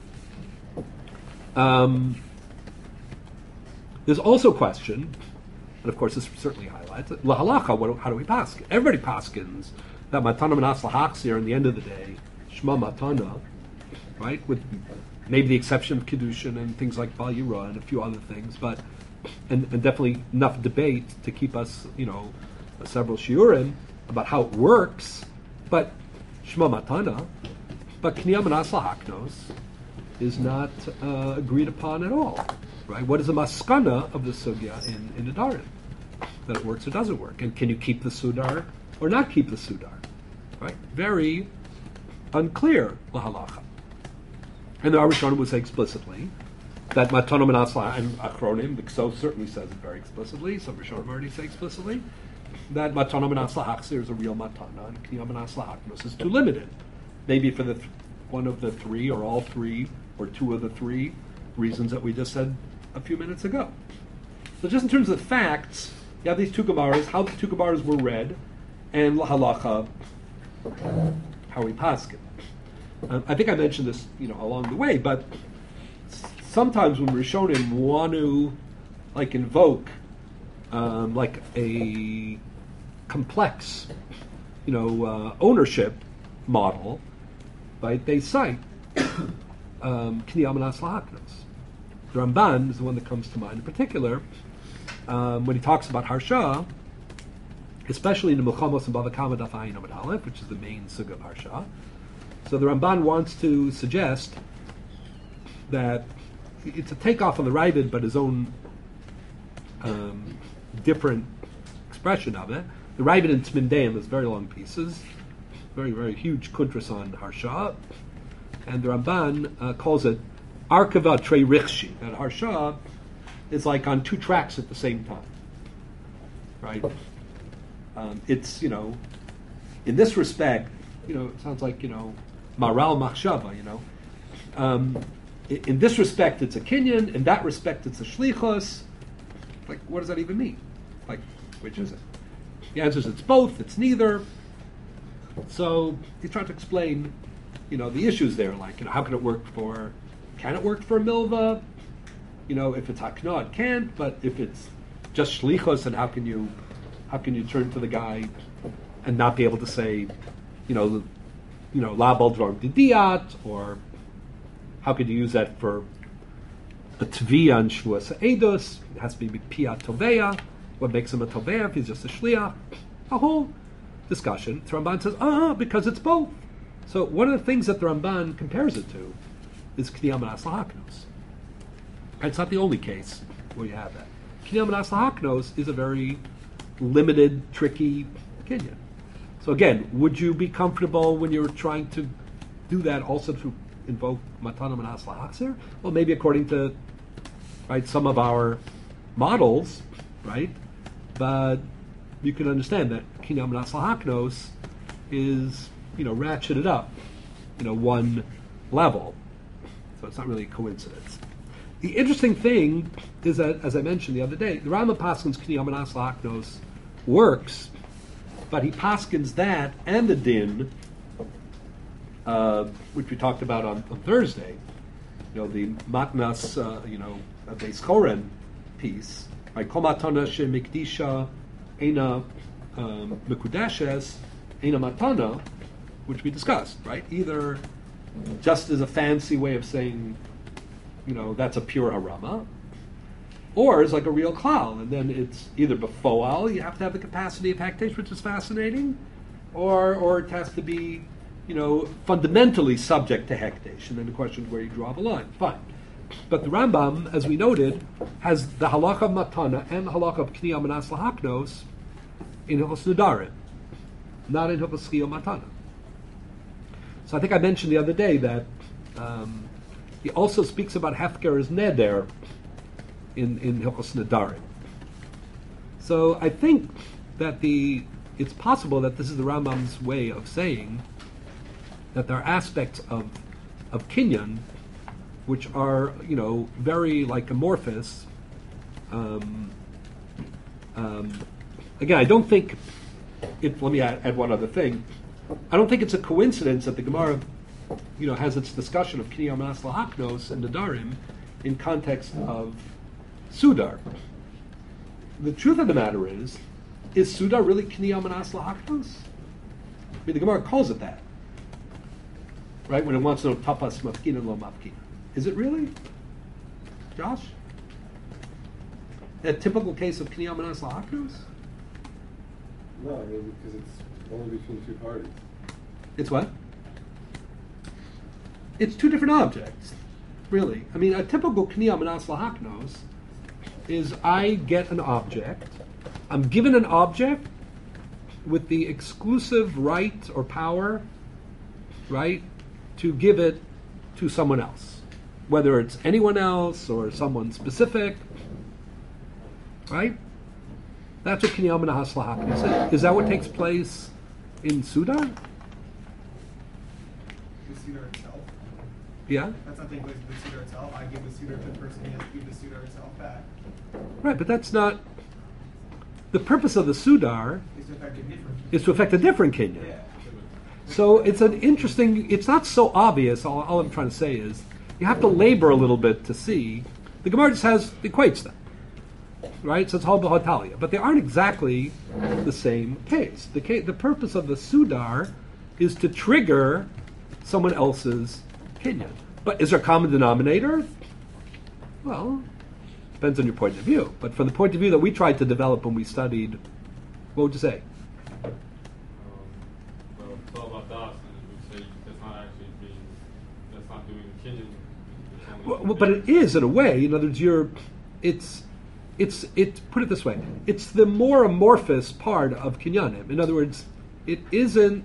Um, there's also a question, and of course this certainly highlights it, lahalacha, what, how do we paskin? Everybody paskins that matana manas lahachzir, in the end of the day, shma matana, right, with maybe the exception of Kiddushin and things like Bal Yirah and a few other things, but and, and definitely enough debate to keep us, you know, several shiurim about how it works, but Shema Matana, but Kniyam and Asla Haknos is not uh, agreed upon at all, right? What is the maskana of the sugya in, in the Darim? That it works or doesn't work, and can you keep the sudar or not keep the sudar, right? Very unclear lahalacha. And the Arishonim would say explicitly that Matanom and Asla and Achronim, the Kso certainly says it very explicitly, some Rishonim already say explicitly, that Matanom and Asla Hachzir is a real Matana, and Kniyam and Asla Haknos is too limited. Maybe for the th- one of the three, or all three, or two of the three reasons that we just said a few minutes ago. So just in terms of the facts, you have these two Gemaras, how the two Gemaras were read, and halacha, how we paskin. Um, I think I mentioned this, you know, along the way, but s- sometimes when Rishonim want to, like, invoke, um, like a complex, you know, uh, ownership model, right? They cite um, Kniyam and Asla Haknos. The Ramban is the one that comes to mind in particular um, when he talks about Harsha, especially in the Milchamos and Bava Kama Daf Ayin Amud Aleph, which is the main sugya of Harsha. So the Ramban wants to suggest that it's a takeoff on the Ravid, but his own um, different expression of it. The Ravid in Tzmindeim is very long pieces, very, very huge kuntras on Harsha, and the Ramban uh, calls it Arkava Trei Richshi, and Harsha is like on two tracks at the same time, right? Um, it's, you know, in this respect, you know, it sounds like, you know, Maral Machshava, you know. Um, in, in this respect, it's a kinyan. In that respect, it's a shlichus. Like, what does that even mean? Like, which is it? The answer is it's both, it's neither. So he's trying to explain, you know, the issues there. Like, you know, how can it work for, can it work for a milva? You know, if it's hakna, it can't. But if it's just shlichus, and how can you, how can you turn to the guy and not be able to say, you know, you know, la baldrom didiat, or how could you use that for a tviya and shvuas edus? It has to be piyat toveya. What makes him a toveya if he's just a shliach? A whole discussion. The Ramban says, ah, because it's both. So one of the things that the Ramban compares it to is Kniyam and Asla Haknos. And it's not the only case where you have that. Kniyam and Asla Haknos is a very limited, tricky kinyan. So again, would you be comfortable when you're trying to do that also to invoke Matanam and Asla Hakzir? Well, maybe according to, right, some of our models, right? But you can understand that Kinam and Asla Haknos is, you know, ratcheted up, you know, one level. So it's not really a coincidence. The interesting thing is that, as I mentioned the other day, the Rama Paskin's Kinam and Asla Haknos works, but he paskins that and the din, uh, which we talked about on, on Thursday, you know, the matnas, uh, you know, Beis Choren piece, right? Kol matana shemikdisha ena mekudeshes ena matana, which we discussed, right? Either just as a fancy way of saying, you know, that's a pure harama, or it's like a real klal, and then it's either befoal, you have to have the capacity of hekdesh, which is fascinating, or or it has to be, you know, fundamentally subject to hekdesh, and then the question is where you draw the line. Fine. But the Rambam, as we noted, has the halakha of matana and the halakha of kniyam and asla haknos in Hilchos Nedarim, not in Hilchos Chiyah Matana. So I think I mentioned the other day that um, he also speaks about hefker as neder in, in Hilchos Nedarim. So I think that the it's possible that this is the Rambam's way of saying that there are aspects of of kinyan which are, you know, very like amorphous, um, um, again, I don't think, it, let me add, add one other thing. I don't think it's a coincidence that the Gemara, you know, has its discussion of Kiniyam Manas Lahaknos and Nadarim in context of Sudar. The truth of the matter is, is Sudar really Kiniyam Manas Lahaknos? I mean, the Gemara calls it that, right? When it wants to know Tapas Mafkina Lo Mafkina. Is it really? Josh? A typical case of Kiniyam Manas Lahaknos? No, I mean, because it's only between two parties. It's what? It's two different objects, really. I mean, a typical Kiniyam Manas Lahaknos is I get an object, I'm given an object with the exclusive right or power, right, to give it to someone else, whether it's anyone else or someone specific, right? That's what Kiniyam Manas Lahaknos is. Is that what takes place in Sudar? The suitor itself. Yeah? That's not the English of the suitor itself. I give the suitor to the person, he has to give the suitor itself back. Right, but that's not... The purpose of the Sudar Is to affect a different. is to affect a different Kinyan. Yeah. So it's an interesting... It's not so obvious, all, all I'm trying to say is, you have to labor a little bit to see. The Gemara just has, equates them. Right? So it's all B'Hotalia. But they aren't exactly the same case. The, case. the purpose of the Sudar is to trigger someone else's Kinyan. But is there a common denominator? Well, depends on your point of view. But from the point of view that we tried to develop when we studied, what would you say? Um, well, it's all about das, and we say that's not actually being, that's not doing kinyan. It's only Well, but it is in a way. In other words, you're, it's, it's, it. Put it this way: it's the more amorphous part of kinyanim. In other words, it isn't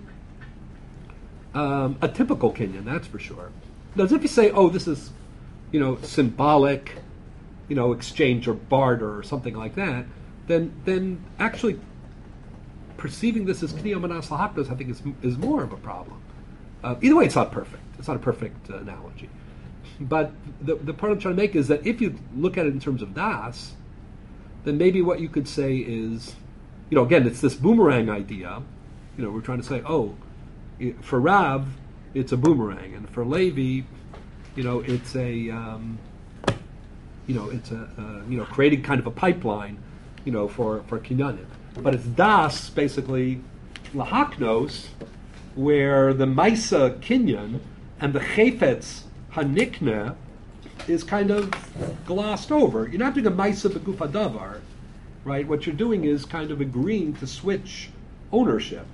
um, a typical kinyan. That's for sure. Now, as if you say, "Oh, this is, you know, symbolic, you know, exchange or barter or something like that," then, then actually perceiving this as Kiniyam Manas Lahaknos, I think, is is more of a problem. Uh, either way, it's not perfect. It's not a perfect uh, analogy. But the the point I'm trying to make is that if you look at it in terms of das, then maybe what you could say is, you know, again, it's this boomerang idea. You know, we're trying to say, oh, it, for Rav, it's a boomerang, and for Levi, you know, it's a, um, you know, it's a, uh, you know, creating kind of a pipeline, you know, for for kinyanim. But it's das basically lahaknos, where the Maisa Kinyan and the Chefetz Hanikna is kind of glossed over. You're not doing a Maisa B'Guf Hadavar, right? What you're doing is kind of agreeing to switch ownership.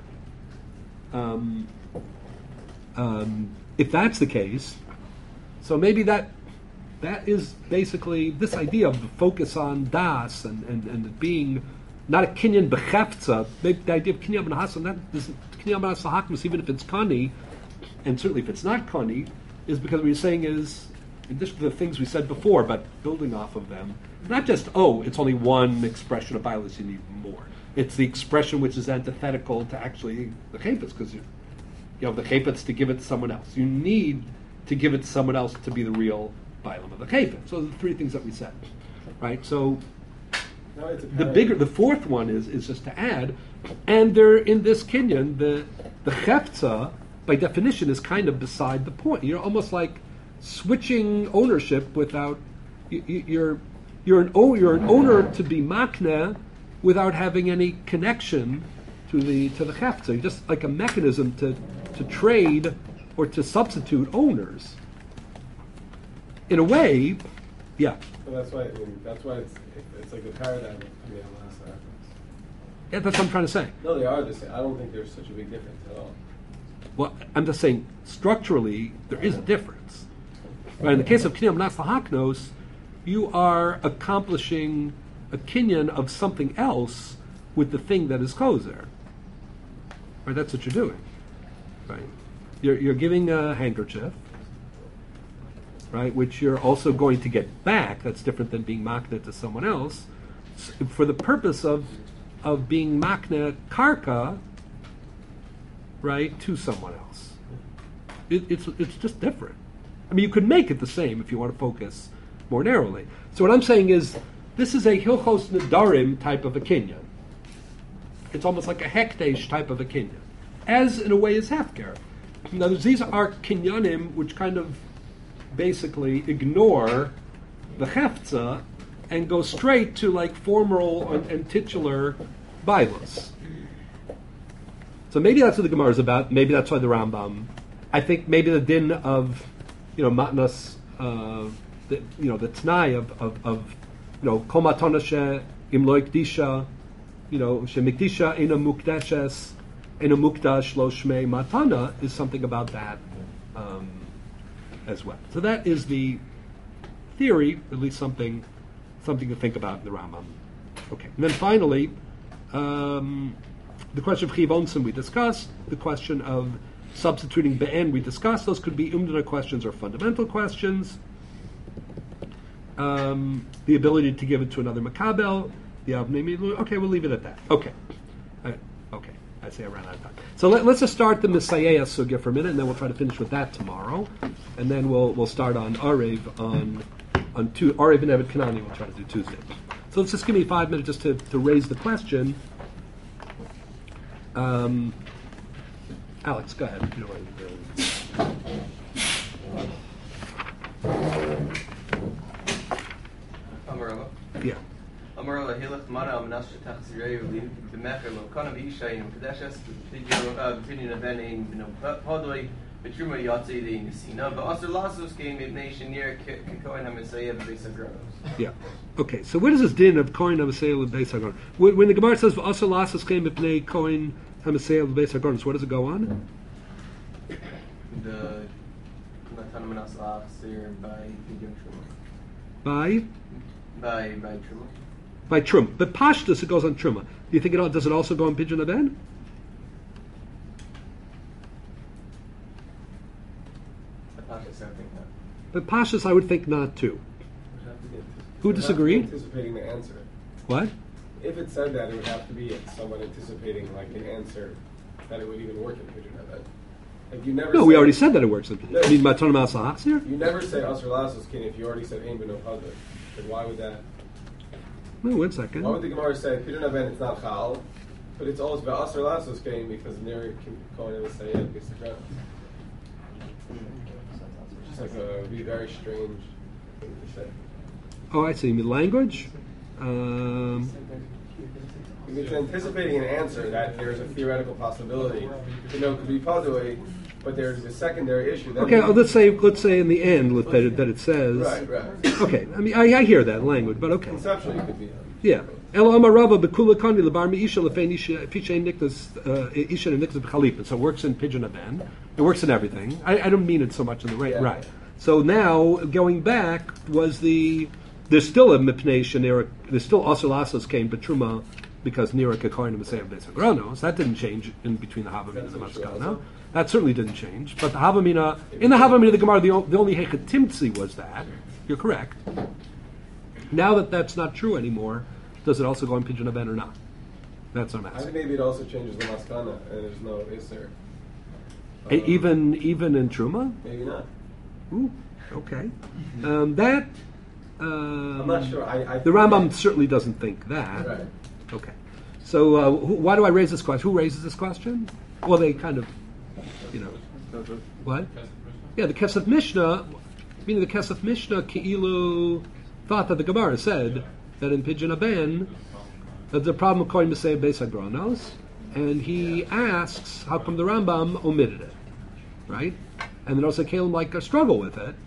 Um, um, if that's the case, so maybe that that is basically this idea of the focus on das and, and, and it being not a kinyan bechefza, the idea of kinyan b'nahasan, that is kinyan b'nasahakmas, even if it's kani, and certainly if it's not kani, is because what you're saying is, in addition to the things we said before, but building off of them, not just, oh, it's only one expression of violence, you need more. It's the expression which is antithetical to actually the chayfetz, because you, you have the chayfetz to give it to someone else. You need to give it to someone else to be the real bialim of the chayfetz. So the three things that we said, right? So No, it's a the parallel. bigger, the fourth one is is just to add, and there in this kinyan, the the chefza by definition is kind of beside the point. You're almost like switching ownership without you, you- you're you're an o- you're an owner to be makna without having any connection to the to the chefza. You're just like a mechanism to to trade or to substitute owners. In a way, yeah. But that's why I mean, that's why it's it's like a paradigm of Kinyan Manas Lahaknos. Yeah, that's what I'm trying to say. No, they are the same. I don't think there's such a big difference at all. Well, I'm just saying, structurally, there is a difference. Right? In the case of Kinyan Manas Lahaknos, you are accomplishing a kinyan of something else with the thing that is kozer. Right? That's what you're doing. Right? You're, you're giving a handkerchief, right, which you're also going to get back. That's different than being makna to someone else, s- for the purpose of of being makna karka, right, to someone else. It, it's it's just different. I mean, you could make it the same if you want to focus more narrowly. So what I'm saying is, this is a hilchos nadarim type of a kinyan, it's almost like a hekdesh type of a kinyan, as in a way is hefker. In other words, these are kinyanim which kind of basically ignore the hefza and go straight to like formal and, and titular Bibles. So maybe that's what the Gemara is about. Maybe that's why the Rambam. I think maybe the din of, you know, matnas, uh, the, you know, the t'nai of, of, of you know, kol matana she im lo ikdisha, you know, she mikdisha ina mukdeshes, ina mukdash lo shmei matana is something about that um, as well. So that is the theory, at least something, something to think about in the Rambam. Okay, and then finally, um, the question of chiv onsim we discussed. The question of substituting be'en we discussed. Those could be umdana questions or fundamental questions. Um, the ability to give it to another makabel. The avnei milu. Okay, we'll leave it at that. Okay, I, okay. I say I ran out of time. So let, let's just start the Messiah sugya for a minute, and then we'll try to finish with that tomorrow, and then we'll we'll start on Arev on on two Arev and Eved Kanani. We'll try to do Tuesday. So let's just give me five minutes just to, to raise the question. Um, Alex, go ahead. If you don't want Amarava. to do- Yeah. Amarava hilach mana amnash tachzirei ulim b'mecher lo kana v'ishayin kadeshes b'pinyin avein b'no podoi b'truma yatzei de nisina v'aser lasos game ibnei shenir kikoin hamisayeh b'beis Yeah. Okay. So what is this din of kohen hamaseiel and beis hagoros? When when the Gemara says v'asar lasas came b'pnei kohen hamaseiel and beis hagoros, what does it go on? The Matan Manas Lachsir by Pidyon Truma. By By by Truma. by Trum. But Pashtus, it goes on Truma. Do you think it all, does it also go on Pidyon Aben? The Pasha said I think that. But Pashtus, I would think not too. Who disagreed? Anticipating the answer. What? If it said that, it would have to be someone anticipating like an answer that it would even work in Pidyon Eved. Like you never. No, say, we already said that it works. In, No. I mean, Matan Masal Haxir? You never say Asr Lasos Kin if you already said Ein B'no Hadar. Like why would that? No, one Why would second. the Gemara say Pidyon Eved it's not Chal, but it's always Asr Lasos Kin because Neri can call it say it because the It's like a be very strange thing to say. Oh, I see. You mean language? Um, It's anticipating an answer that there's a theoretical possibility. You know, it could be Padoi, but there's a secondary issue. Then okay, you- oh, let's say let's say in the end let- that it, that it says. Right, right. Okay, I mean I, I hear that language, but okay. Conceptually, it could be. Yeah. Elo Amar Rava Bekula Kani Lebar Mi Isha Lefein Isha Pishay Niklas uh, Isha Niklas B'Chalipin. So it works in Pidyon Aben. It works in everything. I, I don't mean it so much in the right. Yeah. Right. So now going back was the there's still a Mipnei Shenera. There's still Asalasos came Betruma because Nira Kakoin and Messiah Beis Hagranos. That didn't change in between the Havamina and the That's true Maskana. also. That certainly didn't change. But the Havamina in the Havamina of the Gemara, the, o- the only Hechatimtzi was that. You're correct. Now that that's not true anymore, does it also go on Pidyon Aben or not? That's what I'm I think asking. maybe it also changes the maskana, and there's no Isser. E- even even in Truma? Maybe not. Ooh, okay. Um, that um, I'm not sure. I, I the Rambam certainly doesn't think that. Right. Okay. So uh, who, why do I raise this question? Who raises this question? Well, they kind of, you know, what? Yeah, the Kesef Mishnah, meaning the Kesef Mishnah, Ki'ilu thought that the Gemara said that in Pidyon Aben that the problem of Kohen Mesei Beis Hagranos, and he asks how come the Rambam omitted it, right? And then also Kalim like a struggle with it,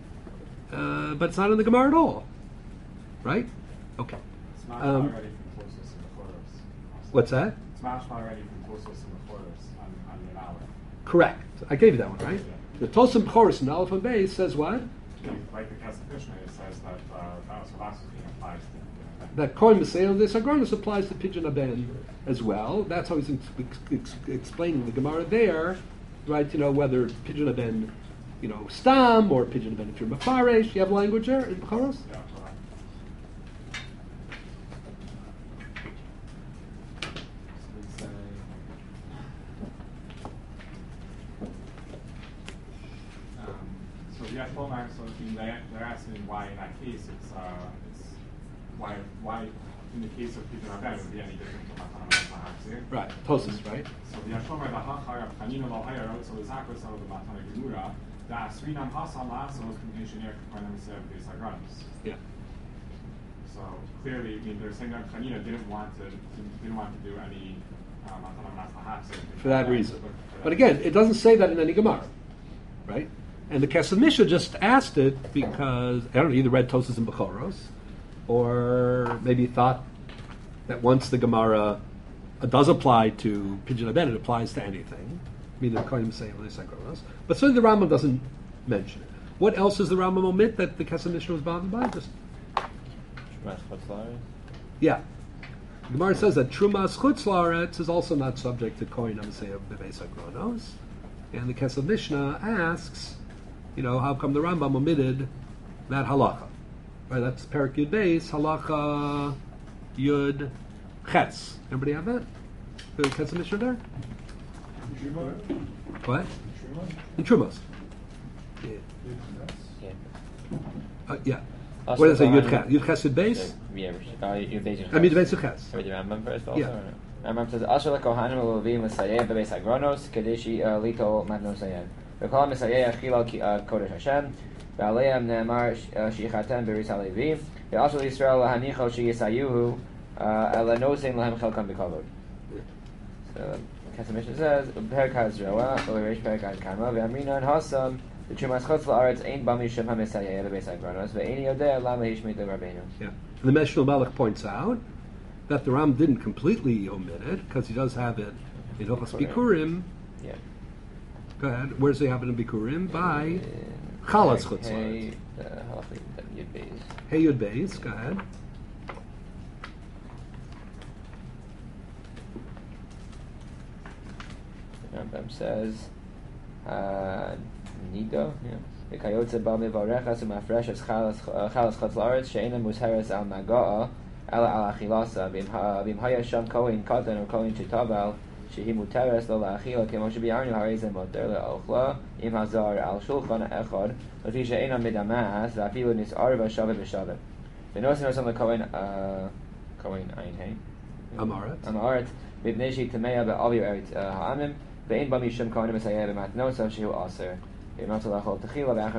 uh, but it's not in the Gemara at all, right? Okay. It's not Um, already from Tosos and the Choros. What's that? It's not already from Tosos and the Choros on, on the Aleph. Correct. I gave you that one, right? The Tosim Choros in Aleph and Beis says what? Like the Kesef Mishnah, it says that uh, that philosophy applies to. That Kohen Mesei Beis Hagranos applies to Pidyon Aben as well. That's how he's ex- ex- ex- explaining the Gemara there, right? You know, whether Pidyon Aben, you know, Stam or Pidyon Aben if you're Mefaresh. You have language there in Choros? Yeah, correct. So we say, um, so yeah, Tomar, so I mean, they, they're asking why in that case it's uh, it's why, why, in the case of Pidyon Aben, it would be any different from Matan Amen. Right, Tosis, right? So the Hashomer the Hachar Chanina Lo Hayar so the Zakos of the Matan Gemura the Asrinam Hasam Lasos Communication Air Kapanim Seb Besagranos. Yeah. So clearly, I mean, they're saying that Chanina didn't want to didn't want to do any um, Matan Amen For that reason. But again, it doesn't say that in any Gemara, right? And the Kesef Mishnah just asked it because, I don't know, either read Tosis and Bechoros, or maybe thought that once the Gemara uh, does apply to Pidyon Aben, it applies to anything. I mean, the Kohanim say Lisakronos. But certainly the Rambam doesn't mention it. What else does the Rambam omit that the Kesef Mishnah was bothered by? Just yeah. The Gemara says that Trumas Chutz Laaretz is also not subject to Kohen Amasei of Bebeis HaKronos. And the Kesef Mishnah asks, you know, how come the Rambam omitted that halacha? Right, that's Perak Yud Beis, halacha Yud Ches. Everybody have that? The Kesef Mishnah there? What? In Trumos. Yeah. Yeah. Uh, yeah. Also, What does it say? Yud Kohanim- Ches? Yud Ches Yud Beis? Yeah, uh, Yud Beis. I mean, Yud Beis Yud Ches. Or the Rambam first also? Yeah. Or no? Rambam says, Asher lekohanim u'levim l'sayeh bebeis hagronos, kadeshi lito matnos hayem. V'kol m'sayeh achila kodesh Hashem, v'aleim ne'emar shichatem beris halevi, v'asher l'Yisrael lahanicho sheyisayuhu, ela nosein lahem chelkam b'kavod. So, Kesef Mishnah says, Perak HaZroa, U'lereish Perak HaKama, v'amrinan hasam, the Trumas Chutz La'aretz ain't bami shem ha'mesayeh bebeis hagronos, v'eini yodeh lama hishmit le'rabbeinu. Yeah. And the Mishnah Melech points out that the Ram didn't completely omit it because he does have it in Hilchos Bikurim. Yeah. Go ahead. Where does he have it in Bikurim? By Chalas Chutz Hey, Laaretz. uh, halacha Yud Beis. Hey Yud Beis. Go ahead. The Rambam says, uh, Nido, yeah. V'kayotze ba mevarechas u'mafreshes chalas chutz la'aretz she'ena musheres al naga'a ela al achilasa b'im haya sham kohen katan or kohen shetaval shehi muteres lo la'achila kemo shebi'arnu harei ze moter le'ochla im hazar al shulchan echad lefi she'ena midamas v'afilu nis'ar v'shaveh v'shaveh v'nosin osam le'kohen kohen ayin hey Amaret. Amaret mipnei shehi tameya be'avi eretz ha'amim ve'ein ba mishum kohen mesayeh b'matnosav shehu aser. Yeah, and if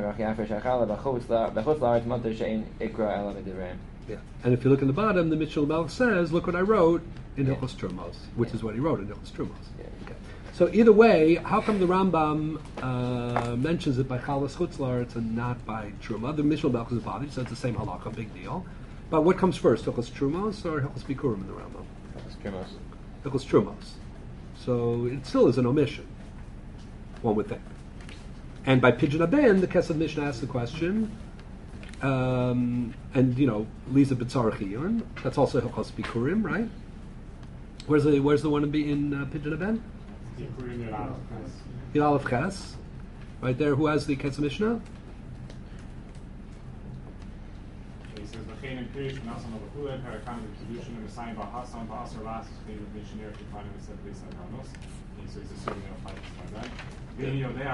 you look in the bottom, the Mishnah Melech says, "Look what I wrote in Hilchos Trumos," which is what he wrote in Hilchos Trumos. Okay. So either way, how come the Rambam uh, mentions it by Chalas Chutz La'aretz and not by Truma? The Mishnah Melech is bothered. He says the same halakha, big deal. But what comes first, Hilchos Trumos or Hilchos Bikurim in the Rambam? Hilchos Trumos. So it still is an omission, one would think. And by Pidyon Aben, the Kesef Mishnah asks the question, um, and you know, Liza B'tzarech Iyun. That's also Hilchos Bikurim, right? Where's the Where's the one in, in uh, Pidyon Aben? In Aleph Ches, right there. Who has the Kesef Mishnah? He says, "V'chein in Pirish v'nasan l'v'chulei perakam v'kedushin v'sayim v'hasan v'asar las v'chein v'mishnir v'kanim v'sed v'isad ranos." So he's assuming it applies like that. Yeah.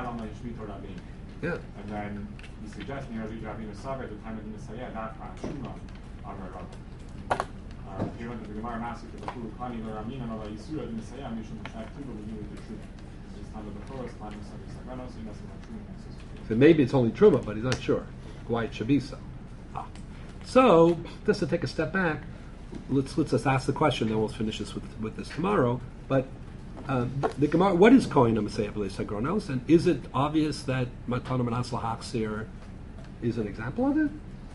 And then he suggests near the Rabbeinu Saber at the time of the Messiah that Shuma Amar Rabba. Given that the Gemara Masik of the Kuru Kani or Ramina or Yisura the Messiah Mishum Shak Tuba we knew the truth. This time of the Torah, time of Sabi Saganos, he doesn't have Truma. So maybe it's only Truma, but he's not sure why it should be so. Ah. So just to take a step back, let's let's just ask the question. Then we'll finish this with with this tomorrow. But Uh, the, the Gemara, what is Kohen Amasei Beis Hagronos, and is it obvious that Matana Manas Lahaksir is an example of it?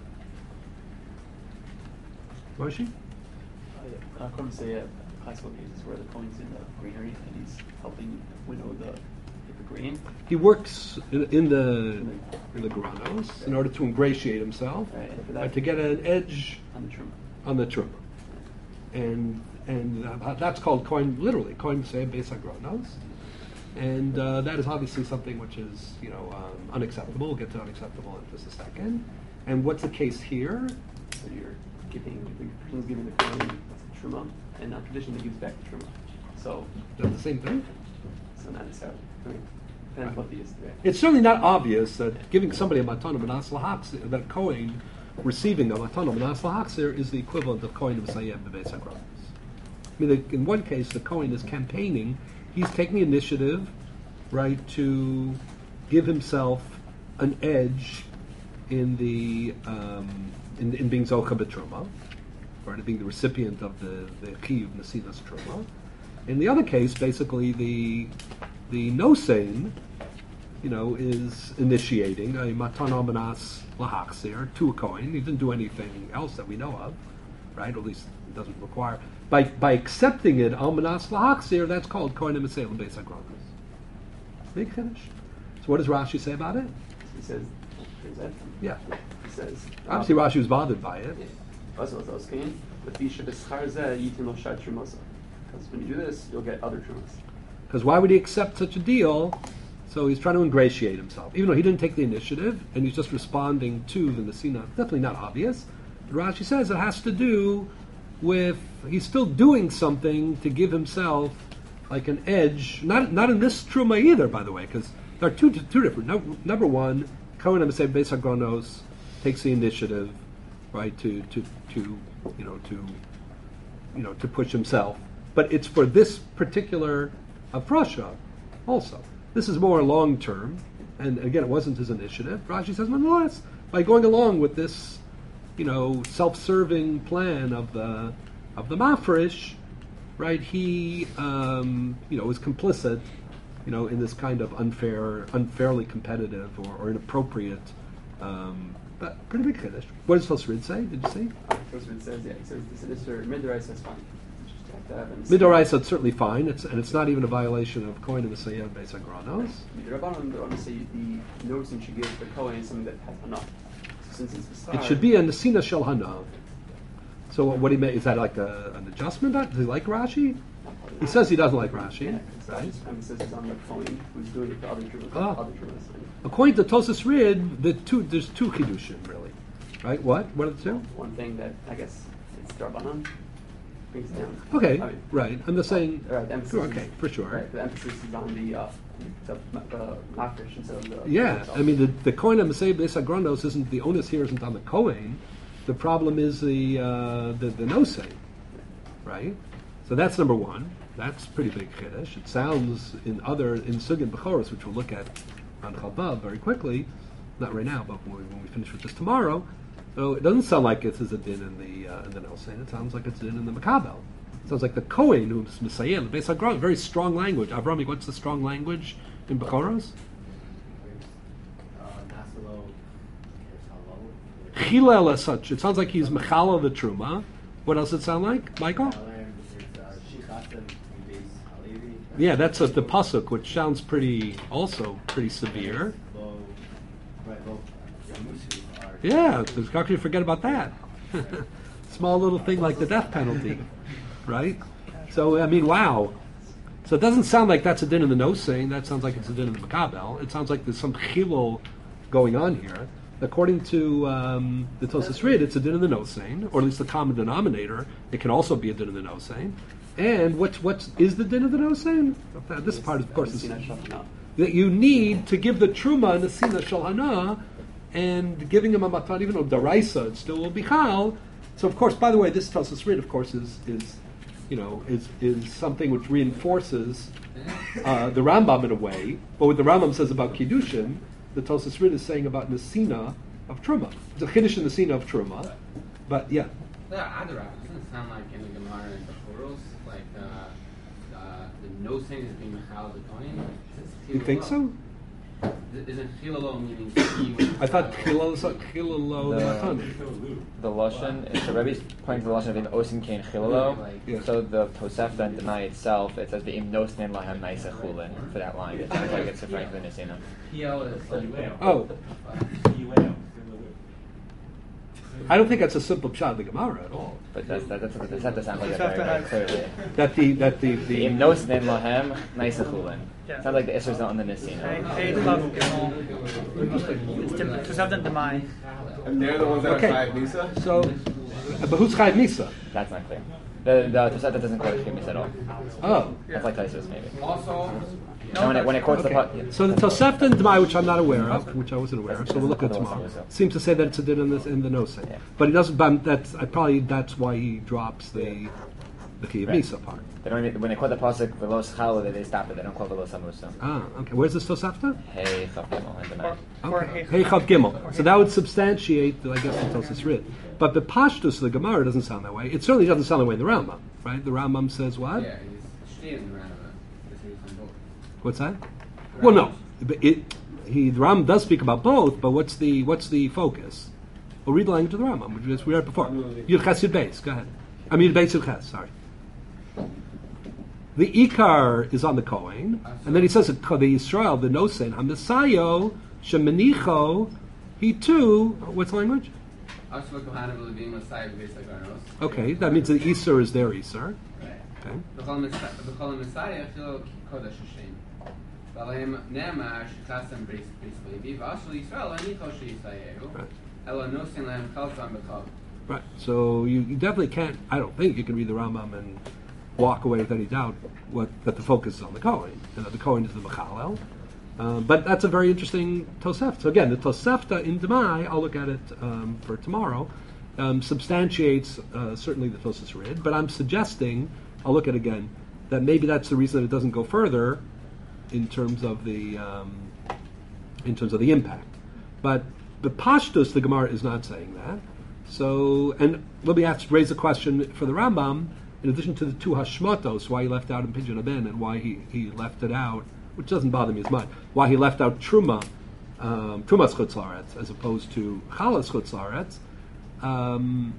Moshi? Uh, Kohen Amasei classical cases where the Kohen's in the granary and he's helping winnow the, the grain. He works in, in the in the granos in order to ingratiate himself, right, and for that, right, to get an edge on the truma. On the truma, and. And uh, that's called Kohen, literally, Kohen Amasei Beis Hagronos. And uh, that is obviously something which is, you know, um, unacceptable. We'll get to unacceptable in just a second. And what's the case here? So you're giving, the person's giving the Kohen truma, and on tradition he gives back the truma. So that's the same thing? So not necessarily. I mean, depends what the is. Right? It's certainly not obvious that giving somebody a matana manas lahaks, that a Kohen receiving a matana manas lahachzir is the equivalent of Kohen Mesayem bebeis hagranos. I mean, the, in one case, the Kohen is campaigning. He's taking the initiative, right, to give himself an edge in the um, in, in being Zocha B'Truma, right, being the recipient of the the Chiyuv Nesilas Truma. In the other case, basically the the Nosein, you know, is initiating a Matana Manas Lahachzir to a Kohen. He didn't do anything else that we know of, right? Or at least it doesn't require. By by accepting it, Al Manas Lahachzir, that's called Kohen Mesayel Beis Hagranos. Big finish. So what does Rashi say about it? He says, is that? Yeah. He says, Obviously, Rashi was bothered by it. Because when you do this, you'll get other trumas. Because why would he accept such a deal? So he's trying to ingratiate himself, even though he didn't take the initiative, and he's just responding to the Nesina. Definitely not obvious. But Rashi says it has to do with he's still doing something to give himself like an edge. Not not in this truma either, by the way, because there are two two different. No, number one, Kohen Mesayel Beis Hagranos takes the initiative, right, to to to you know to you know to push himself. But it's for this particular aprasha also. This is more long term, and again, it wasn't his initiative. Rashi says, nonetheless, by going along with this, you know, self-serving plan of the of the mafresh, right? He, um, you know, was complicit, you know, in this kind of unfair, unfairly competitive or, or inappropriate, um, but pretty big chiddush. What does Tosrid say? Did you see? Tosrid says, yeah, he says this is Midoraisa is fine. Midoraisa, it's certainly fine. It's and it's not even a violation of Kohen Mesayel Beis Hagranos. The Rabbanon, the Rabbanon say the noticing should give the Kohen is something that has enough. So since it's the It should be a Nesina Shel Hana. So what he made, is that like a, an adjustment? Does he like Rashi? He says he doesn't like Rashi. Yeah, right? emphasis is on the Kohen who's doing it to other Jews. Ah. Other Jews. According to Tosas Rid, the two there's two chidushim really, right? What? What are the two? One thing that I guess it's Rabbanon. Brings it down. Okay, I mean, right. I'm just saying. Right, the emphasis Sure, is- okay, for sure. Right, the emphasis is on the uh, the the mafresh instead of the. Yeah, I mean the the Kohen Mesayel Beis Hagranos isn't the onus here isn't on the Kohen. The problem is the uh, the the nosei, right? So that's number one. That's pretty big chiddush. It sounds in other in Sugin Bechoros, which we'll look at on Chalbav very quickly, not right now, but when we, when we finish with this tomorrow. So it doesn't sound like it's a din in the uh, in the Nosei. It sounds like it's a din in the Makabel. It sounds like the Kohen who's Mesayel Beis Hagranos. Very strong language. Avrami, what's the strong language in Bechoros? Chilel as such. It sounds like he's Mechala the Truma. What else does it sound like, Michael? Yeah, that's a, the pasuk, which sounds pretty, also pretty severe. Yeah, how could you forget about that? Small little thing like the death penalty, right? So I mean, wow. So it doesn't sound like that's a din in the nosing. That sounds like it's a din in the makabel. It sounds like there's some chilul going on here. According to um, the Tosas Rid, it's a din in the nosing, or at least the common denominator. It can also be a din in the nosing. And what what is the din of the nosing? This part, of course, is that you need to give the truma and the sina shel hana, and giving him a matan, even though daraisa, it still will be chal. So, of course, by the way, this Tosas Rid, of course, is is you know is is something which reinforces uh, the Rambam in a way. But what the Rambam says about kiddushin, the Tosas Rid is saying about nesina of truma. It's a chiddush in nesina of truma. But yeah. Yeah, Adarab, doesn't it sound like in the Gemara and the Choros, like uh, uh, the no sin is being Mechal the Kohen? You think so? Isn't Chilalo meaning I thought Chilalo Chilalo the matan. The Lashon, it's the Rebbe's pointing to the Lashon of Im Osin Kain Chilalo. Yeah. So the Tosefta and Denai itself, it says the Im Nosnen Lahem Naisa Chulin for that line. It sounds like it's referring to the Nisina. Oh. I don't think that's a simple pshat of the Gemara at all. But that's that, that's what the Tosefta sounds like that very, very clearly. That the that the the Im Nosnen Lahem Naisa Chulin. Yeah. Sounds like the Isser's not on the Nisina. Hey, Lav Gimel. It's Tosefta Demai. And they're the ones that Okay. are Chayav Nisa? So, but who's Chayav Nisa? That's not clear. The the Tosefta doesn't quote Chimis at all. Oh. That's like Taisus maybe. Also, And when it, when it quotes Okay. the po- yeah. So the Tosefta and Demai, which I'm not aware of, which I wasn't aware of, so we'll look at tomorrow, seems to say that it's a din in the, in the no-say. Yeah. But he doesn't, but that's, I probably, that's why he drops the, the Chiyuv Right. Misa part. They don't even, when they quote the pasuk velos chala, they, they stop it. They don't quote velos amusa. Ah, okay. Where's this Tosefta? Hey, chav gimel, and the night. Okay. Hey Chav Gimel. So that would substantiate, I guess, the Tosas Rid. But the Pashtus of the Gemara doesn't sound that way. It certainly doesn't sound that way in the Rambam, right? The Rambam says what? Yeah, he's staying around it. What's that? Well, no. But It, he, the Rambam does speak about both, but what's the what's the focus? We'll read the language of the Rambam, which we read before. Yud Ches Yud Beis. Go ahead. I mean, Beis Yud Ches. Sorry. The Ikar is on the Kohen, and then he says that the Israel, the Nosen, Hamisayo, Shemenicho, he too. What's the language? Okay, that means the Isser is their Isser. Okay. Right. So you, you definitely can't. I don't think you can read the Rambam and walk away with any doubt what that the focus is on the Kohen, and that the Kohen is the Mechalel. Um, but that's a very interesting Tosefta. So again, the Tosefta in Demai, I'll look at it um, for tomorrow, um, substantiates uh, certainly the Tosas Rid, but I'm suggesting, I'll look at it again, that maybe that's the reason that it doesn't go further in terms of the um, in terms of the impact. But the Pashtus, the Gemara is not saying that. So, and let me ask, raise a question for the Rambam, in addition to the two Hashmatos, why he left out in Pidyon Aben and why he, he left it out, which doesn't bother me as much, why he left out Truma, um, Trumas Chutz La'aretz, as opposed to Chalas Chutz La'aretz, um,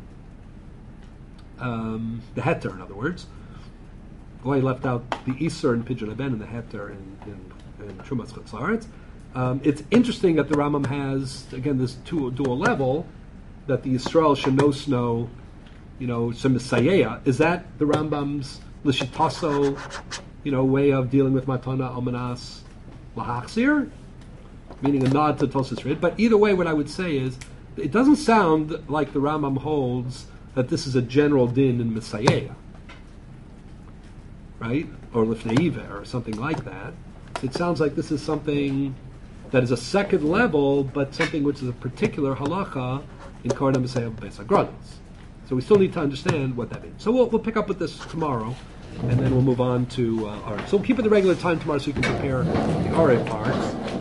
um, the Heter, in other words, why he left out the Isser in Pidyon Aben and the Heter in, in, in Trumas Chutz La'aretz. Um, it's interesting that the Rambam has, again, this two, dual level, that the Yisrael Shenosno, you know, Shemisayea, is that the Rambam's Lishitaso, you know, way of dealing with Matana Almanas Lahachzir, meaning a nod to Tosas Rid. But either way, what I would say is, it doesn't sound like the Rambam holds that this is a general din in Messiah, right? Or Lifnei or something like that. It sounds like this is something that is a second level, but something which is a particular halacha in Korban Messiah Beis HaGranos. So we still need to understand what that means. So we'll, we'll pick up with this tomorrow, and then we'll move on to uh, Aretz. So we'll keep it the regular time tomorrow so you can prepare the Aretz parts.